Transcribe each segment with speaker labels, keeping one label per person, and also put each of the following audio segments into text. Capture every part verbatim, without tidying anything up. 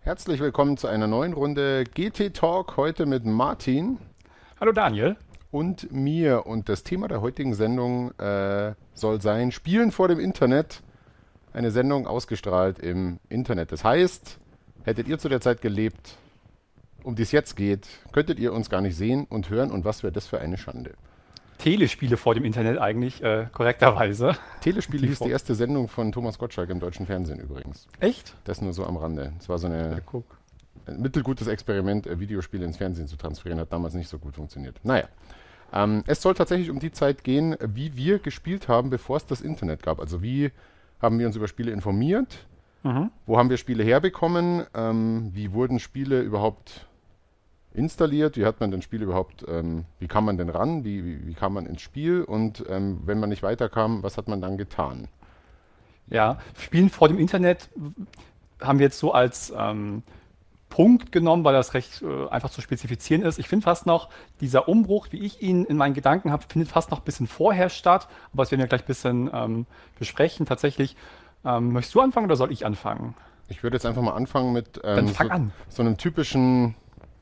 Speaker 1: Herzlich willkommen zu einer neuen Runde G T Talk, heute mit Martin
Speaker 2: Hallo Daniel.
Speaker 1: und mir. Und das Thema der heutigen Sendung äh, soll sein Spielen vor dem Internet. Eine Sendung ausgestrahlt im Internet. Das heißt, hättet ihr zu der Zeit gelebt, um die es jetzt geht, könntet ihr uns gar nicht sehen und hören. Und was wäre das für eine Schande?
Speaker 2: Telespiele vor dem Internet eigentlich, äh, korrekterweise.
Speaker 1: Telespiele
Speaker 2: Die
Speaker 1: hieß die
Speaker 2: vor-
Speaker 1: erste Sendung von Thomas Gottschalk im deutschen Fernsehen übrigens.
Speaker 2: Echt?
Speaker 1: Das nur so am Rande. Es war so
Speaker 2: Ja,
Speaker 1: eine
Speaker 2: guck.
Speaker 1: ein mittelgutes Experiment, äh, Videospiele ins Fernsehen zu transferieren, hat damals nicht so gut funktioniert. Naja, ähm, es soll tatsächlich um die Zeit gehen, wie wir gespielt haben, bevor es das Internet gab. Also wie haben wir uns über Spiele informiert,
Speaker 2: Mhm.
Speaker 1: wo haben wir Spiele herbekommen, ähm, wie wurden Spiele überhaupt installiert, wie hat man denn Spiele überhaupt, ähm, wie kam man denn ran, wie, wie, wie kam man ins Spiel und ähm, wenn man nicht weiterkam, was hat man dann getan?
Speaker 2: Ja, Spielen vor dem Internet haben wir jetzt so als ähm, Punkt genommen, weil das recht äh, einfach zu spezifizieren ist. Ich finde fast noch, dieser Umbruch, wie ich ihn in meinen Gedanken habe, findet fast noch ein bisschen vorher statt. Aber das werden wir gleich ein bisschen ähm, besprechen. Tatsächlich, ähm, möchtest du anfangen oder soll ich anfangen?
Speaker 1: Ich würde jetzt einfach mal anfangen mit
Speaker 2: Dann
Speaker 1: ähm, so,
Speaker 2: fang an.
Speaker 1: so einem typischen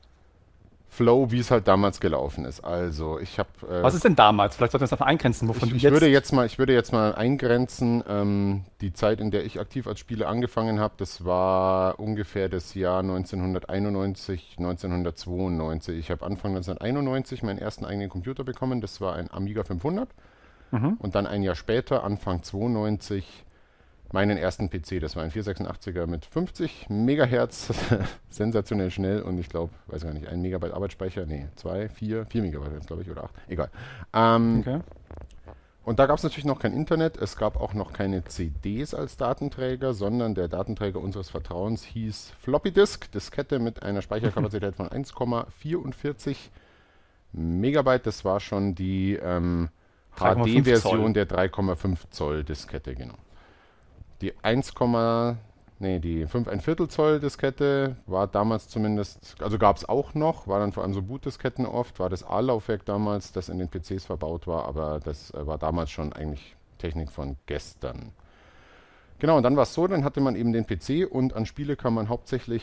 Speaker 1: Flow, wie es halt damals gelaufen ist. Also ich habe, äh,
Speaker 2: Was ist denn damals? Vielleicht sollten wir das noch eingrenzen, wovon
Speaker 1: ich,
Speaker 2: du
Speaker 1: ich würde
Speaker 2: jetzt.
Speaker 1: jetzt mal, ich würde jetzt mal eingrenzen, ähm, die Zeit, in der ich aktiv als Spieler angefangen habe, das war ungefähr das Jahr neunzehnhunderteinundneunzig, neunzehnhundertzweiundneunzig. Ich habe Anfang neunzehnhunderteinundneunzig meinen ersten eigenen Computer bekommen, das war ein Amiga fünfhundert
Speaker 2: Mhm.
Speaker 1: und dann ein Jahr später, Anfang zweiundneunzig, meinen ersten P C. Das war ein vierhundertsechsundachtziger mit fünfzig Megahertz, sensationell schnell und ich glaube, weiß gar nicht, ein Megabyte Arbeitsspeicher, nee, zwei, vier, vier Megabyte jetzt glaube ich oder acht, egal. Ähm,
Speaker 2: Okay.
Speaker 1: und da gab es natürlich noch kein Internet, es gab auch noch keine C Ds als Datenträger, sondern der Datenträger unseres Vertrauens hieß Floppy Disk, Diskette mit einer Speicherkapazität von eins Komma vierundvierzig Megabyte. Das war schon die ähm,
Speaker 2: drei Komma fünf
Speaker 1: H D-Version
Speaker 2: Zoll.
Speaker 1: der drei Komma fünf Zoll Diskette, genau. Die eins, nee, die fünf ein Viertel Zoll Diskette war damals zumindest, also gab es auch noch, war dann vor allem so Bootdisketten oft, war das A-Laufwerk damals, das in den P Cs verbaut war, aber das äh, war damals schon eigentlich Technik von gestern. Genau, und dann war es so, dann hatte man eben den P C und an Spiele kam man hauptsächlich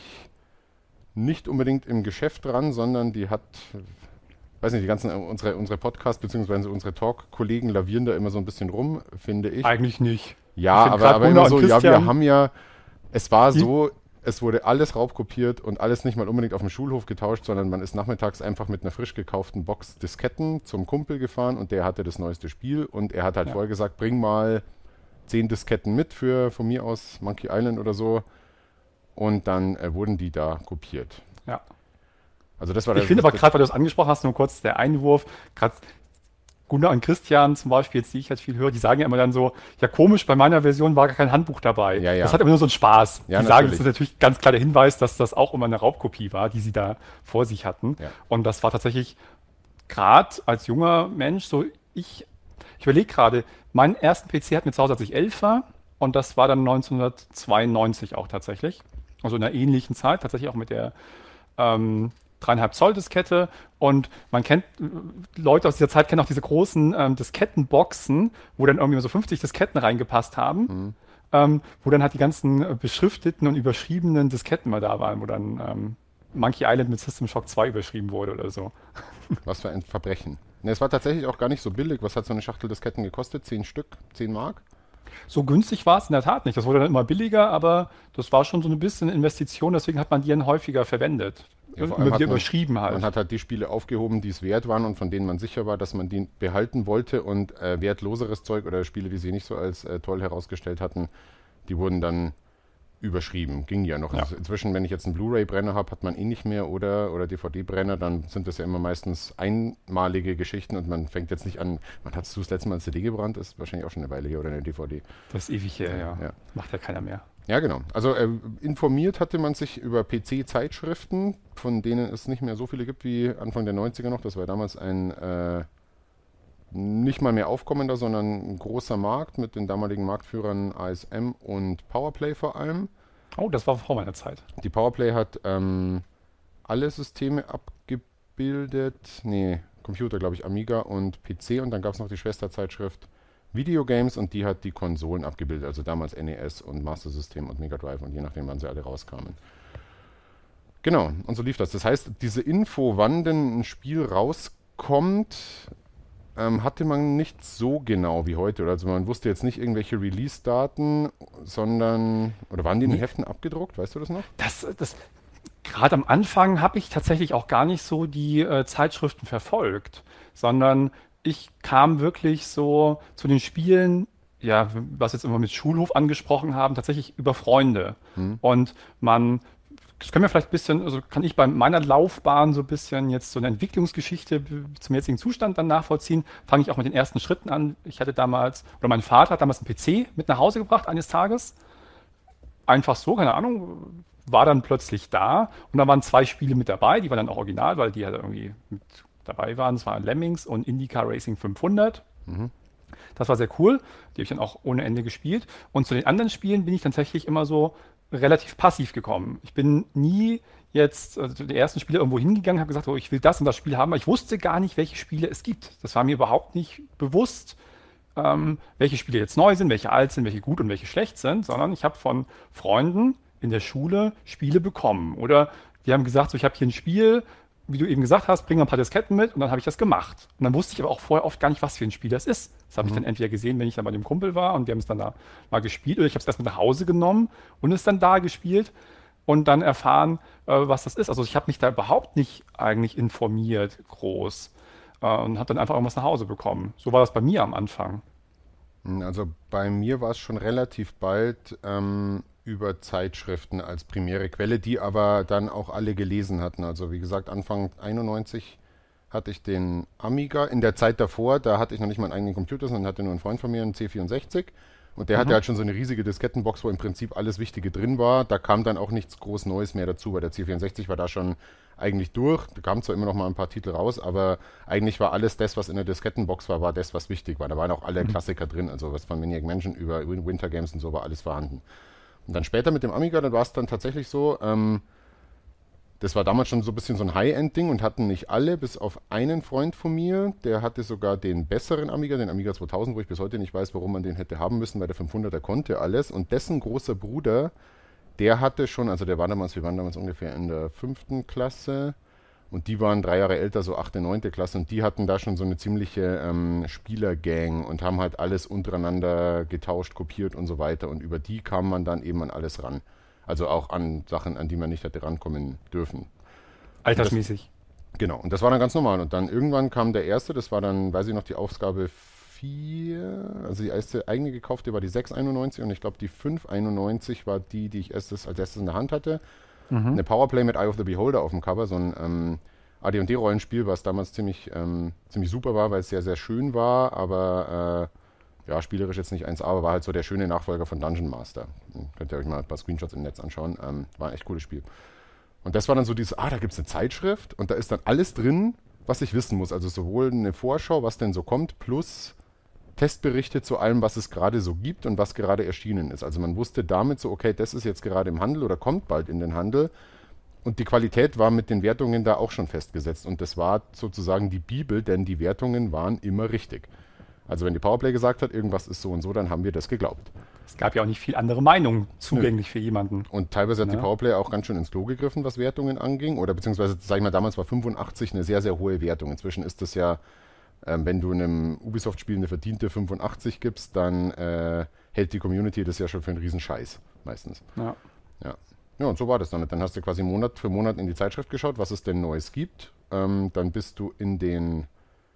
Speaker 1: nicht unbedingt im Geschäft ran, sondern die hat, weiß nicht, die ganzen, äh, unsere, unsere Podcast- bzw. unsere Talk-Kollegen lavieren da immer so ein bisschen rum, finde ich.
Speaker 2: Eigentlich nicht. Ich
Speaker 1: Ja,
Speaker 2: finde
Speaker 1: aber,
Speaker 2: gerade
Speaker 1: aber
Speaker 2: Gunnar
Speaker 1: immer
Speaker 2: und
Speaker 1: so, ja, wir
Speaker 2: Christian,
Speaker 1: haben ja, es war
Speaker 2: die,
Speaker 1: so, es wurde alles raubkopiert und alles nicht mal unbedingt auf dem Schulhof getauscht, sondern man ist nachmittags einfach mit einer frisch gekauften Box Disketten zum Kumpel gefahren und der hatte das neueste Spiel und er hat halt
Speaker 2: ja,
Speaker 1: vorher gesagt, bring mal zehn Disketten mit für von mir aus Monkey Island oder so und dann äh, wurden die da kopiert.
Speaker 2: ja.
Speaker 1: Also das war
Speaker 2: Ich
Speaker 1: das,
Speaker 2: finde
Speaker 1: das,
Speaker 2: aber
Speaker 1: das
Speaker 2: gerade, weil du es angesprochen hast, nur kurz der Einwurf, gerade Gunnar und Christian zum Beispiel, jetzt die ich jetzt viel höre, die sagen ja immer dann so, ja komisch, bei meiner Version war gar kein Handbuch dabei.
Speaker 1: ja,
Speaker 2: Das
Speaker 1: ja,
Speaker 2: hat immer nur so einen Spaß.
Speaker 1: ja,
Speaker 2: Die sagen, das
Speaker 1: natürlich,
Speaker 2: ist natürlich ganz klar der Hinweis, dass das auch immer eine Raubkopie war, die sie da vor sich hatten.
Speaker 1: ja.
Speaker 2: Und das war tatsächlich gerade als junger Mensch so, ich, ich überlege gerade, meinen ersten P C hatten wir zu Hause, als ich elf war und das war dann neunzehnhundertzweiundneunzig auch tatsächlich. Also in einer ähnlichen Zeit, tatsächlich auch mit der ähm, dreieinhalb Zoll Diskette und man kennt, äh, Leute aus dieser Zeit kennen auch diese großen ähm, Diskettenboxen, wo dann irgendwie mal so fünfzig Disketten reingepasst haben,
Speaker 1: Hm.
Speaker 2: ähm, wo dann halt die ganzen äh, beschrifteten und überschriebenen Disketten mal da waren, wo dann ähm, Monkey Island mit System Shock zwei überschrieben wurde oder so.
Speaker 1: Was für ein Verbrechen. Ne, es war tatsächlich auch gar nicht so billig. Was hat so eine Schachtel Disketten gekostet? Zehn Stück? Zehn Mark?
Speaker 2: So günstig war es in der Tat nicht. Das wurde dann immer billiger, aber das war schon so ein bisschen Investition, deswegen hat man die dann häufiger verwendet.
Speaker 1: Ja, vor allem
Speaker 2: Immer
Speaker 1: hat
Speaker 2: wieder
Speaker 1: man,
Speaker 2: überschrieben
Speaker 1: man
Speaker 2: halt.
Speaker 1: hat halt die Spiele aufgehoben, die es wert waren und von denen man sicher war, dass man die behalten wollte und äh, wertloseres Zeug oder Spiele, die sie nicht so als äh, toll herausgestellt hatten, die wurden dann überschrieben. Ging ja noch.
Speaker 2: Ja.
Speaker 1: Also inzwischen, wenn ich jetzt einen Blu-ray-Brenner habe, hat man eh nicht mehr oder, oder D V D-Brenner, dann sind das ja immer meistens einmalige Geschichten und man fängt jetzt nicht an, wann hast du das letzte Mal eine C D gebrannt? Ist wahrscheinlich auch schon eine Weile her oder eine D V D.
Speaker 2: Das ist ewig her, ja.
Speaker 1: Ja.
Speaker 2: Macht ja keiner mehr.
Speaker 1: Ja, genau. Also äh, informiert hatte man sich über P C-Zeitschriften, von denen es nicht mehr so viele gibt wie Anfang der neunziger noch. Das war damals ein äh, nicht mal mehr aufkommender, sondern ein großer Markt mit den damaligen Marktführern A S M und Powerplay vor allem.
Speaker 2: Oh, das war vor meiner Zeit.
Speaker 1: Die Powerplay hat ähm, alle Systeme abgebildet. Nee, Computer, glaube ich, Amiga und P C. Und dann gab es noch die Schwesterzeitschrift Videogames und die hat die Konsolen abgebildet. Also damals N E S und Master System und Mega Drive und je nachdem, wann sie alle rauskamen. Genau, und so lief das. Das heißt, diese Info, wann denn ein Spiel rauskommt, ähm, hatte man nicht so genau wie heute. Oder also man wusste jetzt nicht irgendwelche Release-Daten, sondern, oder waren die in den
Speaker 2: Nee,
Speaker 1: Heften abgedruckt? Weißt du das noch?
Speaker 2: das, das, gerade am Anfang habe ich tatsächlich auch gar nicht so die äh, Zeitschriften verfolgt, sondern ich kam wirklich so zu den Spielen, ja, was jetzt immer mit Schulhof angesprochen haben, tatsächlich über Freunde.
Speaker 1: Hm.
Speaker 2: Und man, das können wir vielleicht ein bisschen, also kann ich bei meiner Laufbahn so ein bisschen jetzt so eine Entwicklungsgeschichte b- zum jetzigen Zustand dann nachvollziehen, fange ich auch mit den ersten Schritten an. Ich hatte damals, oder mein Vater hat damals einen P C mit nach Hause gebracht eines Tages, einfach so, keine Ahnung, war dann plötzlich da und da waren zwei Spiele mit dabei, die waren dann auch original, weil die halt irgendwie mit dabei waren. Das waren Lemmings und IndyCar Racing fünfhundert.
Speaker 1: Mhm.
Speaker 2: Das war sehr cool. Die habe ich dann auch ohne Ende gespielt. Und zu den anderen Spielen bin ich tatsächlich immer so relativ passiv gekommen. Ich bin nie jetzt, also die ersten Spiele irgendwo hingegangen, habe gesagt, oh, ich will das und das Spiel haben, aber ich wusste gar nicht, welche Spiele es gibt. Das war mir überhaupt nicht bewusst, ähm, welche Spiele jetzt neu sind, welche alt sind, welche gut und welche schlecht sind, sondern ich habe von Freunden in der Schule Spiele bekommen. Oder die haben gesagt, so, ich habe hier ein Spiel, wie du eben gesagt hast, bring mal ein paar Disketten mit und dann habe ich das gemacht. Und dann wusste ich aber auch vorher oft gar nicht, was für ein Spiel das ist. Das habe ich dann entweder gesehen, wenn ich dann bei dem Kumpel war und wir haben es dann da mal gespielt, oder ich habe es erst mit nach Hause genommen und es dann da gespielt und dann erfahren, äh, was das ist. Also ich habe mich da überhaupt nicht eigentlich informiert groß äh, und habe dann einfach irgendwas nach Hause bekommen. So war das bei mir am Anfang.
Speaker 1: Also bei mir war es schon relativ bald ähm, über Zeitschriften als primäre Quelle, die aber dann auch alle gelesen hatten. Also wie gesagt, Anfang einundneunzig hatte ich den Amiga. In der Zeit davor, da hatte ich noch nicht meinen eigenen Computer, sondern hatte nur einen Freund von mir, einen C vierundsechzig. Und der hatte
Speaker 2: Mhm.
Speaker 1: halt schon so eine riesige Diskettenbox, wo im Prinzip alles Wichtige drin war. Da kam dann auch nichts groß Neues mehr dazu, weil der C vierundsechzig war da schon eigentlich durch. Da kamen zwar immer noch mal ein paar Titel raus, aber eigentlich war alles das, was in der Diskettenbox war, war das, was wichtig war. Da waren auch alle
Speaker 2: Mhm.
Speaker 1: Klassiker drin, also was von Maniac Mansion über Win- Winter Games und so war alles vorhanden. Und dann später mit dem Amiga, dann war es dann tatsächlich so, ähm, das war damals schon so ein bisschen so ein High-End-Ding und hatten nicht alle, bis auf einen Freund von mir, der hatte sogar den besseren Amiga, den Amiga zweitausend, wo ich bis heute nicht weiß, warum man den hätte haben müssen, weil der fünfhunderter konnte alles. Und dessen großer Bruder, der hatte schon, also der war damals, wir waren damals ungefähr in der fünften Klasse und die waren drei Jahre älter, so achte, neunte Klasse und die hatten da schon so eine ziemliche ähm, Spielergang und haben halt alles untereinander getauscht, kopiert und so weiter. Und über die kam man dann eben an alles ran. Also auch an Sachen, an die man nicht hätte rankommen dürfen. Und das,
Speaker 2: Altersmäßig.
Speaker 1: genau, und das war dann ganz normal. Und dann irgendwann kam der erste, das war dann, weiß ich noch, die Ausgabe vier, also die erste eigene gekaufte war die sechs einundneunzig und ich glaube die fünf einundneunzig war die, die ich erstes, als erstes in der Hand hatte.
Speaker 2: Mhm.
Speaker 1: Eine Powerplay mit Eye of the Beholder auf dem Cover, so ein ähm, A D und D-Rollenspiel, was damals ziemlich, ähm, ziemlich super war, weil es sehr, sehr schön war, aber äh, ja, spielerisch jetzt nicht eins A, aber war halt so der schöne Nachfolger von Dungeon Master. Könnt ihr euch mal ein paar Screenshots im Netz anschauen. Ähm, war ein echt cooles Spiel. Und das war dann so dieses, ah, da gibt es eine Zeitschrift und da ist dann alles drin, was ich wissen muss. Also sowohl eine Vorschau, was denn so kommt, plus Testberichte zu allem, was es gerade so gibt und was gerade erschienen ist. Also man wusste damit so, okay, das ist jetzt gerade im Handel oder kommt bald in den Handel. Und die Qualität war mit den Wertungen da auch schon festgesetzt. Und das war sozusagen die Bibel, denn die Wertungen waren immer richtig. Also wenn die Powerplay gesagt hat, irgendwas ist so und so, dann haben wir das geglaubt.
Speaker 2: Es gab ja auch nicht viel andere Meinung
Speaker 1: Nö.
Speaker 2: zugänglich für jemanden.
Speaker 1: Und teilweise hat die
Speaker 2: Ne?
Speaker 1: Powerplay auch ganz schön ins Klo gegriffen, was Wertungen anging. Oder beziehungsweise, sag ich mal, damals war fünfundachtzig eine sehr, sehr hohe Wertung. Inzwischen ist das ja, ähm, wenn du einem Ubisoft-Spiel eine verdiente fünfundachtzig gibst, dann äh, hält die Community das ja schon für einen Riesenscheiß, meistens.
Speaker 2: Ja.
Speaker 1: Ja. Ja, und so war das dann. Dann hast du quasi Monat für Monat in die Zeitschrift geschaut, was es denn Neues gibt. Ähm, dann bist du in den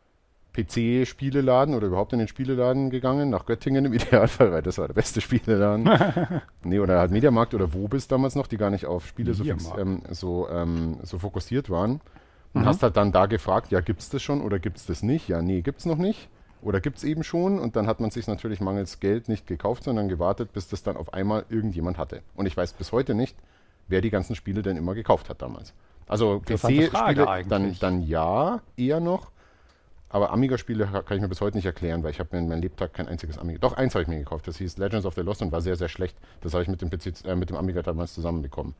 Speaker 1: P C-Spieleladen oder überhaupt in den Spieleladen gegangen, nach Göttingen im Idealfall, weil das war der beste Spieleladen. Nee, oder halt Mediamarkt oder Wobis damals noch, die gar nicht auf Spiele so, fix,
Speaker 2: Mediamarkt.
Speaker 1: ähm, so, ähm, so fokussiert waren. Und
Speaker 2: Mhm.
Speaker 1: hast halt dann da gefragt, ja, gibt's das schon oder gibt's das nicht? Ja, nee, gibt's noch nicht. Oder gibt's eben schon? Und dann hat man sich natürlich mangels Geld nicht gekauft, sondern gewartet, bis das dann auf einmal irgendjemand hatte. Und ich weiß bis heute nicht, wer die ganzen Spiele denn immer gekauft hat damals. Also
Speaker 2: Interessante Frage
Speaker 1: P C-Spiele dann,
Speaker 2: eigentlich.
Speaker 1: dann ja, eher noch. Aber Amiga-Spiele kann ich mir bis heute nicht erklären, weil ich habe mir in meinem Lebtag kein einziges Amiga. Doch, eins habe ich mir gekauft. Das hieß Legends of the Lost und war sehr, sehr schlecht. Das habe ich mit dem P C, äh, mit dem Amiga damals zusammenbekommen.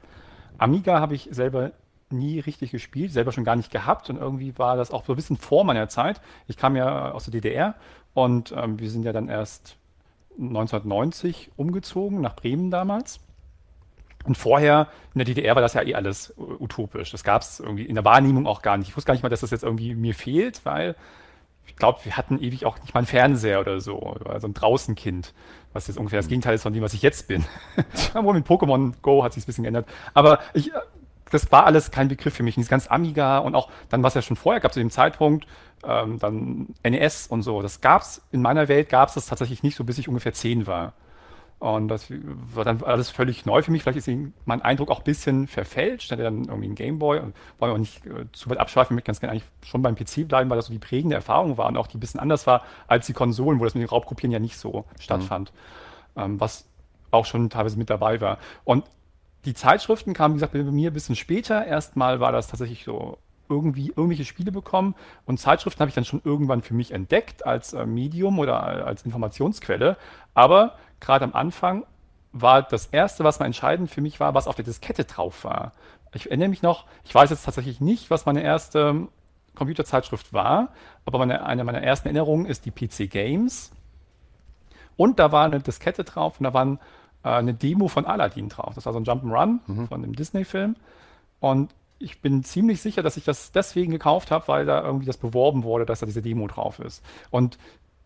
Speaker 2: Amiga habe ich selber nie richtig gespielt, selber schon gar nicht gehabt und irgendwie war das auch so ein bisschen vor meiner Zeit. Ich kam ja aus der D D R und ähm, wir sind ja dann erst neunzehnhundertneunzig umgezogen nach Bremen damals. Und vorher, in der D D R war das ja eh alles utopisch. Das gab es irgendwie in der Wahrnehmung auch gar nicht. Ich wusste gar nicht mal, dass das jetzt irgendwie mir fehlt, weil ich glaube, wir hatten ewig auch nicht mal einen Fernseher oder so. Ich war so ein Draußenkind, was jetzt ungefähr das Gegenteil ist von dem, was ich jetzt bin. Obwohl mit Pokémon Go hat sich ein bisschen geändert. Aber ich, das war alles kein Begriff für mich. Und dieses ganz Amiga und auch dann, was ja schon vorher gab zu dem Zeitpunkt, ähm, dann N E S und so. Das gab's, in meiner Welt gab es das tatsächlich nicht so, bis ich ungefähr zehn war. Und das war dann alles völlig neu für mich. Vielleicht ist mein Eindruck auch ein bisschen verfälscht. Hatte dann irgendwie einen Gameboy und wollte auch nicht äh, zu weit abschweifen. Ich möchte ganz gerne eigentlich schon beim P C bleiben, weil das so die prägende Erfahrung war und auch die ein bisschen anders war als die Konsolen, wo das mit den Raubkopieren ja nicht so stattfand. Mhm. Ähm, was auch schon teilweise mit dabei war. Und die Zeitschriften kamen, wie gesagt, bei mir ein bisschen später. Erstmal war das tatsächlich so irgendwie irgendwelche Spiele bekommen und Zeitschriften habe ich dann schon irgendwann für mich entdeckt als äh, Medium oder als Informationsquelle. Aber gerade am Anfang war das Erste, was mal entscheidend für mich war, was auf der Diskette drauf war. Ich erinnere mich noch, ich weiß jetzt tatsächlich nicht, was meine erste Computerzeitschrift war, aber meine, eine meiner ersten Erinnerungen ist die P C Games. Und da war eine Diskette drauf und da war ein, äh, eine Demo von Aladdin drauf. Das war so ein Jump'n'Run mhm. von dem Disney-Film. Und ich bin ziemlich sicher, dass ich das deswegen gekauft habe, weil da irgendwie das beworben wurde, dass da diese Demo drauf ist. Und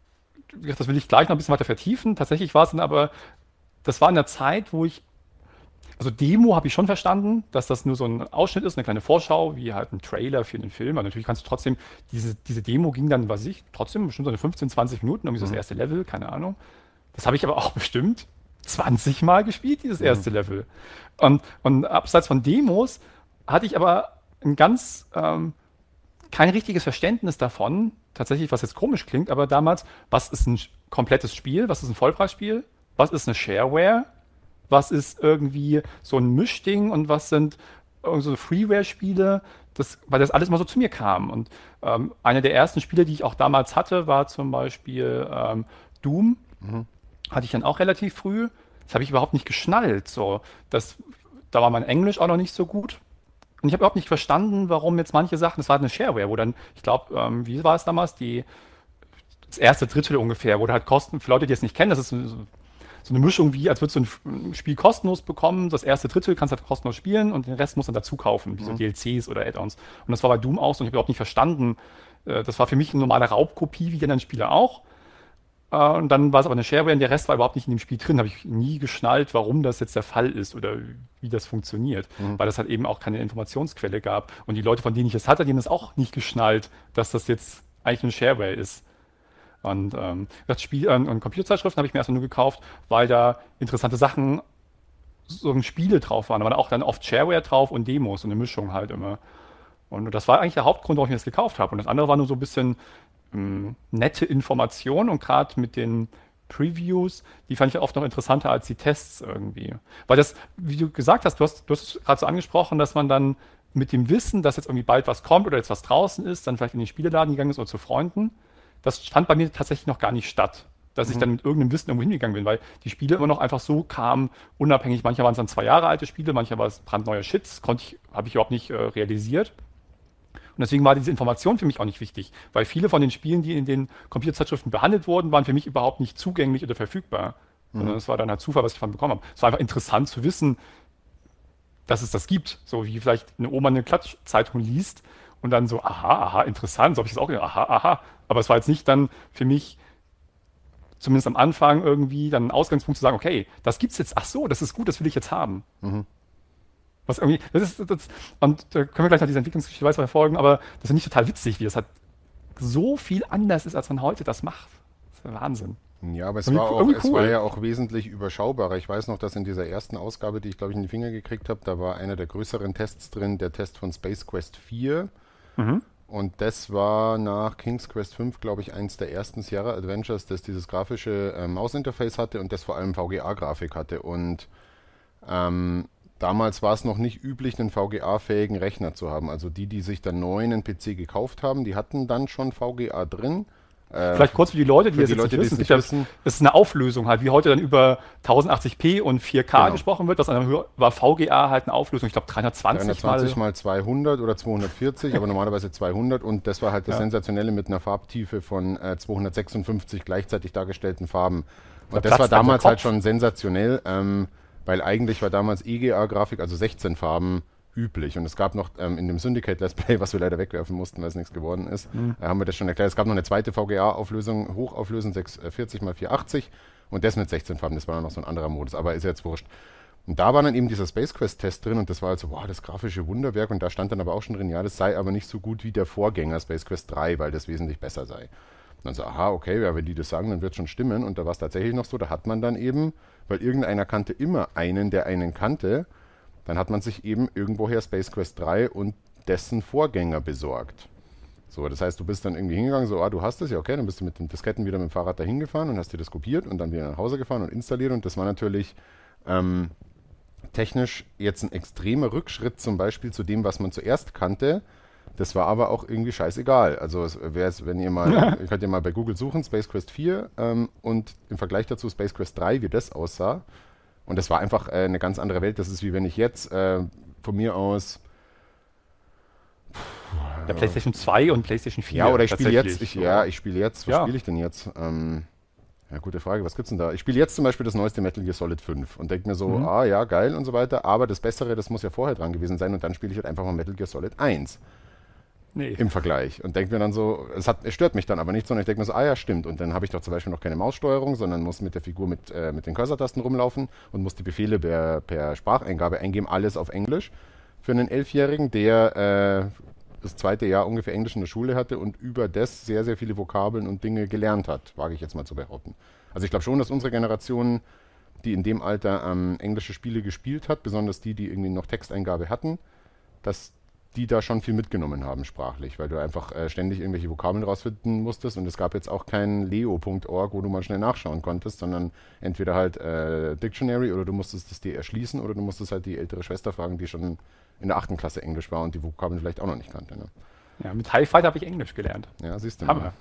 Speaker 2: das will ich gleich noch ein bisschen weiter vertiefen. Tatsächlich war es dann aber, das war in der Zeit, wo ich, also Demo habe ich schon verstanden, dass das nur so ein Ausschnitt ist, eine kleine Vorschau, wie halt ein Trailer für einen Film. Aber natürlich kannst du trotzdem, diese, diese Demo ging dann, weiß ich, trotzdem bestimmt so eine fünfzehn, zwanzig Minuten, irgendwie so das erste Level, keine Ahnung. Das habe ich aber auch bestimmt zwanzig Mal gespielt, dieses erste mhm. Level. Und, und abseits von Demos hatte ich aber ein ganz, ähm, kein richtiges Verständnis davon, tatsächlich, was jetzt komisch klingt, aber damals, was ist ein komplettes Spiel, was ist ein Vollpreisspiel, was ist eine Shareware, was ist irgendwie so ein Mischding und was sind so Freeware-Spiele, das, weil das alles mal so zu mir kam. Und ähm, einer der ersten Spiele, die ich auch damals hatte, war zum Beispiel ähm, Doom. Mhm. Hatte ich dann auch relativ früh. Das habe ich überhaupt nicht geschnallt. So. Das, da war mein Englisch auch noch nicht so gut. Und ich habe überhaupt nicht verstanden, warum jetzt manche Sachen, das war eine Shareware, wo dann, ich glaube, ähm, wie war es damals, die, das erste Drittel ungefähr, wo du halt Kosten, für Leute, die es nicht kennen, das ist so, so eine Mischung wie, als würdest du ein Spiel kostenlos bekommen, das erste Drittel kannst du halt kostenlos spielen und den Rest musst du dann dazu kaufen, wie so mhm. D L Cs oder Add-ons. Und das war bei Doom auch so und ich habe überhaupt nicht verstanden, äh, das war für mich eine normale Raubkopie, wie die anderen Spieler auch. Und dann war es aber eine Shareware und der Rest war überhaupt nicht in dem Spiel drin. Habe ich nie geschnallt, warum das jetzt der Fall ist oder wie das funktioniert. Mhm. Weil das halt eben auch keine Informationsquelle gab. Und die Leute, von denen ich es hatte, die haben das auch nicht geschnallt, dass das jetzt eigentlich eine Shareware ist. Und ähm, das Spiel äh, und Computerzeitschriften habe ich mir erstmal nur gekauft, weil da interessante Sachen, so Spiele drauf waren. Da waren auch dann oft Shareware drauf und Demos, so eine Mischung halt immer. Und das war eigentlich der Hauptgrund, warum ich mir das gekauft habe. Und das andere war nur so ein bisschen nette Informationen und gerade mit den Previews, die fand ich oft noch interessanter als die Tests irgendwie. Weil das, wie du gesagt hast, du hast, du hast gerade so angesprochen, dass man dann mit dem Wissen, dass jetzt irgendwie bald was kommt oder jetzt was draußen ist, dann vielleicht in den Spieleladen gegangen ist oder zu Freunden. Das fand bei mir tatsächlich noch gar nicht statt, dass mhm. ich dann mit irgendeinem Wissen irgendwo hingegangen bin, weil die Spiele immer noch einfach so kamen, unabhängig. Manchmal waren es dann zwei Jahre alte Spiele, manchmal war es brandneuer Shit, konnte ich, habe ich überhaupt nicht äh, realisiert. Und deswegen war diese Information für mich auch nicht wichtig, weil viele von den Spielen, die in den Computerzeitschriften behandelt wurden, waren für mich überhaupt nicht zugänglich oder verfügbar. Mhm. Sondern es war dann halt Zufall, was ich davon bekommen habe. Es war einfach interessant zu wissen, dass es das gibt. So wie vielleicht eine Oma eine Klatschzeitung liest und dann so, aha, aha, interessant, so habe ich das auch gedacht, aha, aha. Aber es war jetzt nicht dann für mich, zumindest am Anfang irgendwie, dann ein Ausgangspunkt zu sagen, okay, das gibt's jetzt, ach so, das ist gut, das will ich jetzt haben. Mhm. Was irgendwie, das ist, das, und da können wir gleich noch diese Entwicklungsgeschichte weiter verfolgen, aber das ist nicht total witzig, wie das halt so viel anders ist, als man heute das macht. Das ist der Wahnsinn.
Speaker 1: Ja, aber es, war, auch, cool. es war ja auch wesentlich überschaubarer. Ich weiß noch, dass in dieser ersten Ausgabe, die ich glaube ich in die Finger gekriegt habe, da war einer der größeren Tests drin, der Test von Space Quest vier. Mhm. Und das war nach King's Quest fünf, glaube ich, eins der ersten Sierra Adventures, das dieses grafische äh, Mausinterface hatte und das vor allem V G A-Grafik hatte. Und ähm, damals war es noch nicht üblich, einen V G A-fähigen Rechner zu haben. Also die, die sich dann neu einen P C gekauft haben, die hatten dann schon V G A drin. Äh,
Speaker 2: Vielleicht kurz für die Leute, die
Speaker 1: das
Speaker 2: jetzt
Speaker 1: Leute,
Speaker 2: nicht wissen.
Speaker 1: nicht
Speaker 2: glaub,
Speaker 1: wissen.
Speaker 2: Es ist eine Auflösung halt, wie heute dann über tausendachtzig p und vier K genau. gesprochen wird. Das war V G A halt eine Auflösung, ich glaube dreihundertzwanzig,
Speaker 1: dreihundertzwanzig mal zweihundert oder zweihundertvierzig, aber normalerweise zweihundert. Und das war halt das ja. Sensationelle mit einer Farbtiefe von äh, zweihundertsechsundfünfzig gleichzeitig dargestellten Farben. Und das war damals halt schon sensationell. Ähm, weil eigentlich war damals E G A-Grafik, also sechzehn Farben, üblich. Und es gab noch ähm, in dem Syndicate Let's Play, was wir leider wegwerfen mussten, weil es nichts geworden ist, mhm. äh, haben wir das schon erklärt. Es gab noch eine zweite V G A-Auflösung, hochauflösend sechshundertvierzig mal vierhundertachtzig und das mit sechzehn Farben, das war dann noch so ein anderer Modus, aber ist jetzt wurscht. Und da war dann eben dieser Space Quest-Test drin und das war also, wow, das grafische Wunderwerk und da stand dann aber auch schon drin, ja, das sei aber nicht so gut wie der Vorgänger Space Quest drei, weil das wesentlich besser sei. Und dann so, aha, okay, ja, wenn die das sagen, dann wird es schon stimmen. Und da war es tatsächlich noch so, da hat man dann eben, weil irgendeiner kannte immer einen, der einen kannte, dann hat man sich eben irgendwoher Space Quest drei und dessen Vorgänger besorgt. So, das heißt, du bist dann irgendwie hingegangen, so, ah, du hast es, ja, okay, dann bist du mit den Disketten wieder mit dem Fahrrad dahin gefahren und hast dir das kopiert und dann wieder nach Hause gefahren und installiert. Und das war natürlich ähm, technisch jetzt ein extremer Rückschritt zum Beispiel zu dem, was man zuerst kannte. Das war aber auch irgendwie scheißegal. Also, wenn ihr mal, ja. ihr könnt ja mal bei Google suchen, Space Quest vier ähm, und im Vergleich dazu Space Quest drei, wie das aussah. Und das war einfach äh, eine ganz andere Welt. Das ist wie wenn ich jetzt äh, von mir aus
Speaker 2: der PlayStation zwei und PlayStation vier.
Speaker 1: Ja, oder ich spiele jetzt, ich, ja, ich spiele jetzt, was
Speaker 2: ja.
Speaker 1: spiele ich denn jetzt? Ähm, ja, gute Frage, was gibt's denn da? Ich spiele jetzt zum Beispiel das neueste Metal Gear Solid fünf und denke mir so, mhm. ah ja, geil und so weiter, aber das Bessere, das muss ja vorher dran gewesen sein und dann spiele ich halt einfach mal Metal Gear Solid eins. Nee. Im Vergleich. Und denke mir dann so, es, hat, es stört mich dann aber nicht, sondern ich denke mir so, ah ja, stimmt. Und dann habe ich doch zum Beispiel noch keine Maussteuerung, sondern muss mit der Figur mit, äh, mit den Cursor-Tasten rumlaufen und muss die Befehle per, per Spracheingabe eingeben, alles auf Englisch. Für einen Elfjährigen, der äh, das zweite Jahr ungefähr Englisch in der Schule hatte und über das sehr, sehr viele Vokabeln und Dinge gelernt hat, wage ich jetzt mal zu behaupten. Also ich glaube schon, dass unsere Generation, die in dem Alter ähm, englische Spiele gespielt hat, besonders die, die irgendwie noch Texteingabe hatten, dass die da schon viel mitgenommen haben sprachlich, weil du einfach äh, ständig irgendwelche Vokabeln rausfinden musstest und es gab jetzt auch kein leo punkt org, wo du mal schnell nachschauen konntest, sondern entweder halt äh, Dictionary oder du musstest es dir erschließen oder du musstest halt die ältere Schwester fragen, die schon in der achten Klasse Englisch war und die Vokabeln vielleicht auch noch nicht kannte. Ne?
Speaker 2: Ja, mit High Fight habe ich Englisch gelernt.
Speaker 1: Ja, siehst du
Speaker 2: mal.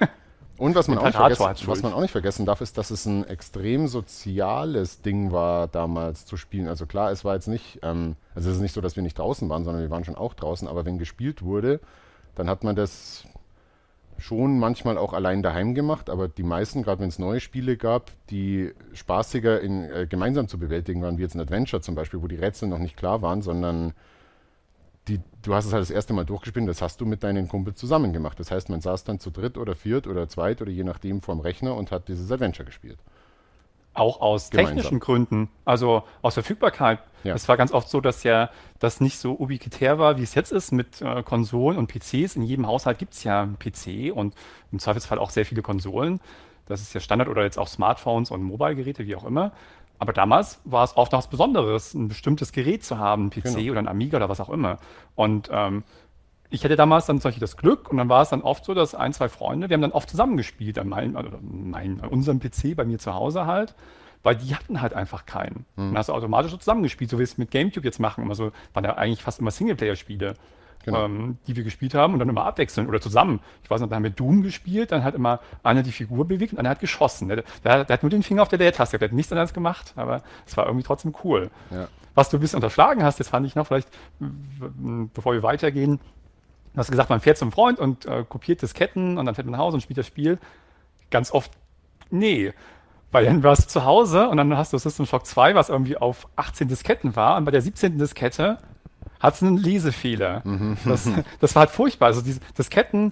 Speaker 1: Und was man, auch nicht vergessen, was man auch nicht vergessen darf, ist, dass es ein extrem soziales Ding war, damals zu spielen. Also klar, es war jetzt nicht, ähm, also es ist nicht so, dass wir nicht draußen waren, sondern wir waren schon auch draußen, aber wenn gespielt wurde, dann hat man das schon manchmal auch allein daheim gemacht, aber die meisten, gerade wenn es neue Spiele gab, die spaßiger in, äh, gemeinsam zu bewältigen waren, wie jetzt ein Adventure zum Beispiel, wo die Rätsel noch nicht klar waren, sondern Die, du hast es halt das erste Mal durchgespielt und das hast du mit deinen Kumpels zusammen gemacht. Das heißt, man saß dann zu dritt oder viert oder zweit oder je nachdem vorm Rechner und hat dieses Adventure gespielt.
Speaker 2: Auch aus Gemeinsam. technischen Gründen, also aus Verfügbarkeit. Ja. Es war ganz oft so, dass ja das nicht so ubiquitär war, wie es jetzt ist mit äh, Konsolen und P Cs. In jedem Haushalt gibt es ja einen P C und im Zweifelsfall auch sehr viele Konsolen. Das ist ja Standard oder jetzt auch Smartphones und Mobile-Geräte, wie auch immer. Aber damals war es oft noch was Besonderes, ein bestimmtes Gerät zu haben, ein P C genau. oder ein Amiga oder was auch immer. Und ähm, ich hatte damals dann zum Beispiel das Glück und dann war es dann oft so, dass ein, zwei Freunde, wir haben dann oft zusammengespielt an, meinem, also mein, an unserem P C bei mir zu Hause halt, weil die hatten halt einfach keinen. Mhm. Dann hast du automatisch so zusammengespielt, so wie wir es mit GameCube jetzt machen. Immer so, waren ja eigentlich fast immer Singleplayer-Spiele. Genau. Ähm, die wir gespielt haben und dann immer abwechselnd oder zusammen. Ich weiß noch, da haben wir Doom gespielt, dann hat immer einer die Figur bewegt und einer hat geschossen. Der, der, der hat nur den Finger auf der Leertaste, der hat nichts anderes gemacht, aber es war irgendwie trotzdem cool. Ja. Was du ein bisschen unterschlagen hast, jetzt fand ich noch vielleicht, bevor wir weitergehen, du hast gesagt, man fährt zum Freund und äh, kopiert Disketten und dann fährt man nach Hause und spielt das Spiel. Ganz oft, nee. Weil dann warst du zu Hause und dann hast du System Shock zwei, was irgendwie auf achtzehn Disketten war und bei der siebzehnten Diskette hat es einen Lesefehler. Mhm. Das, das war halt furchtbar. Also diese Disketten,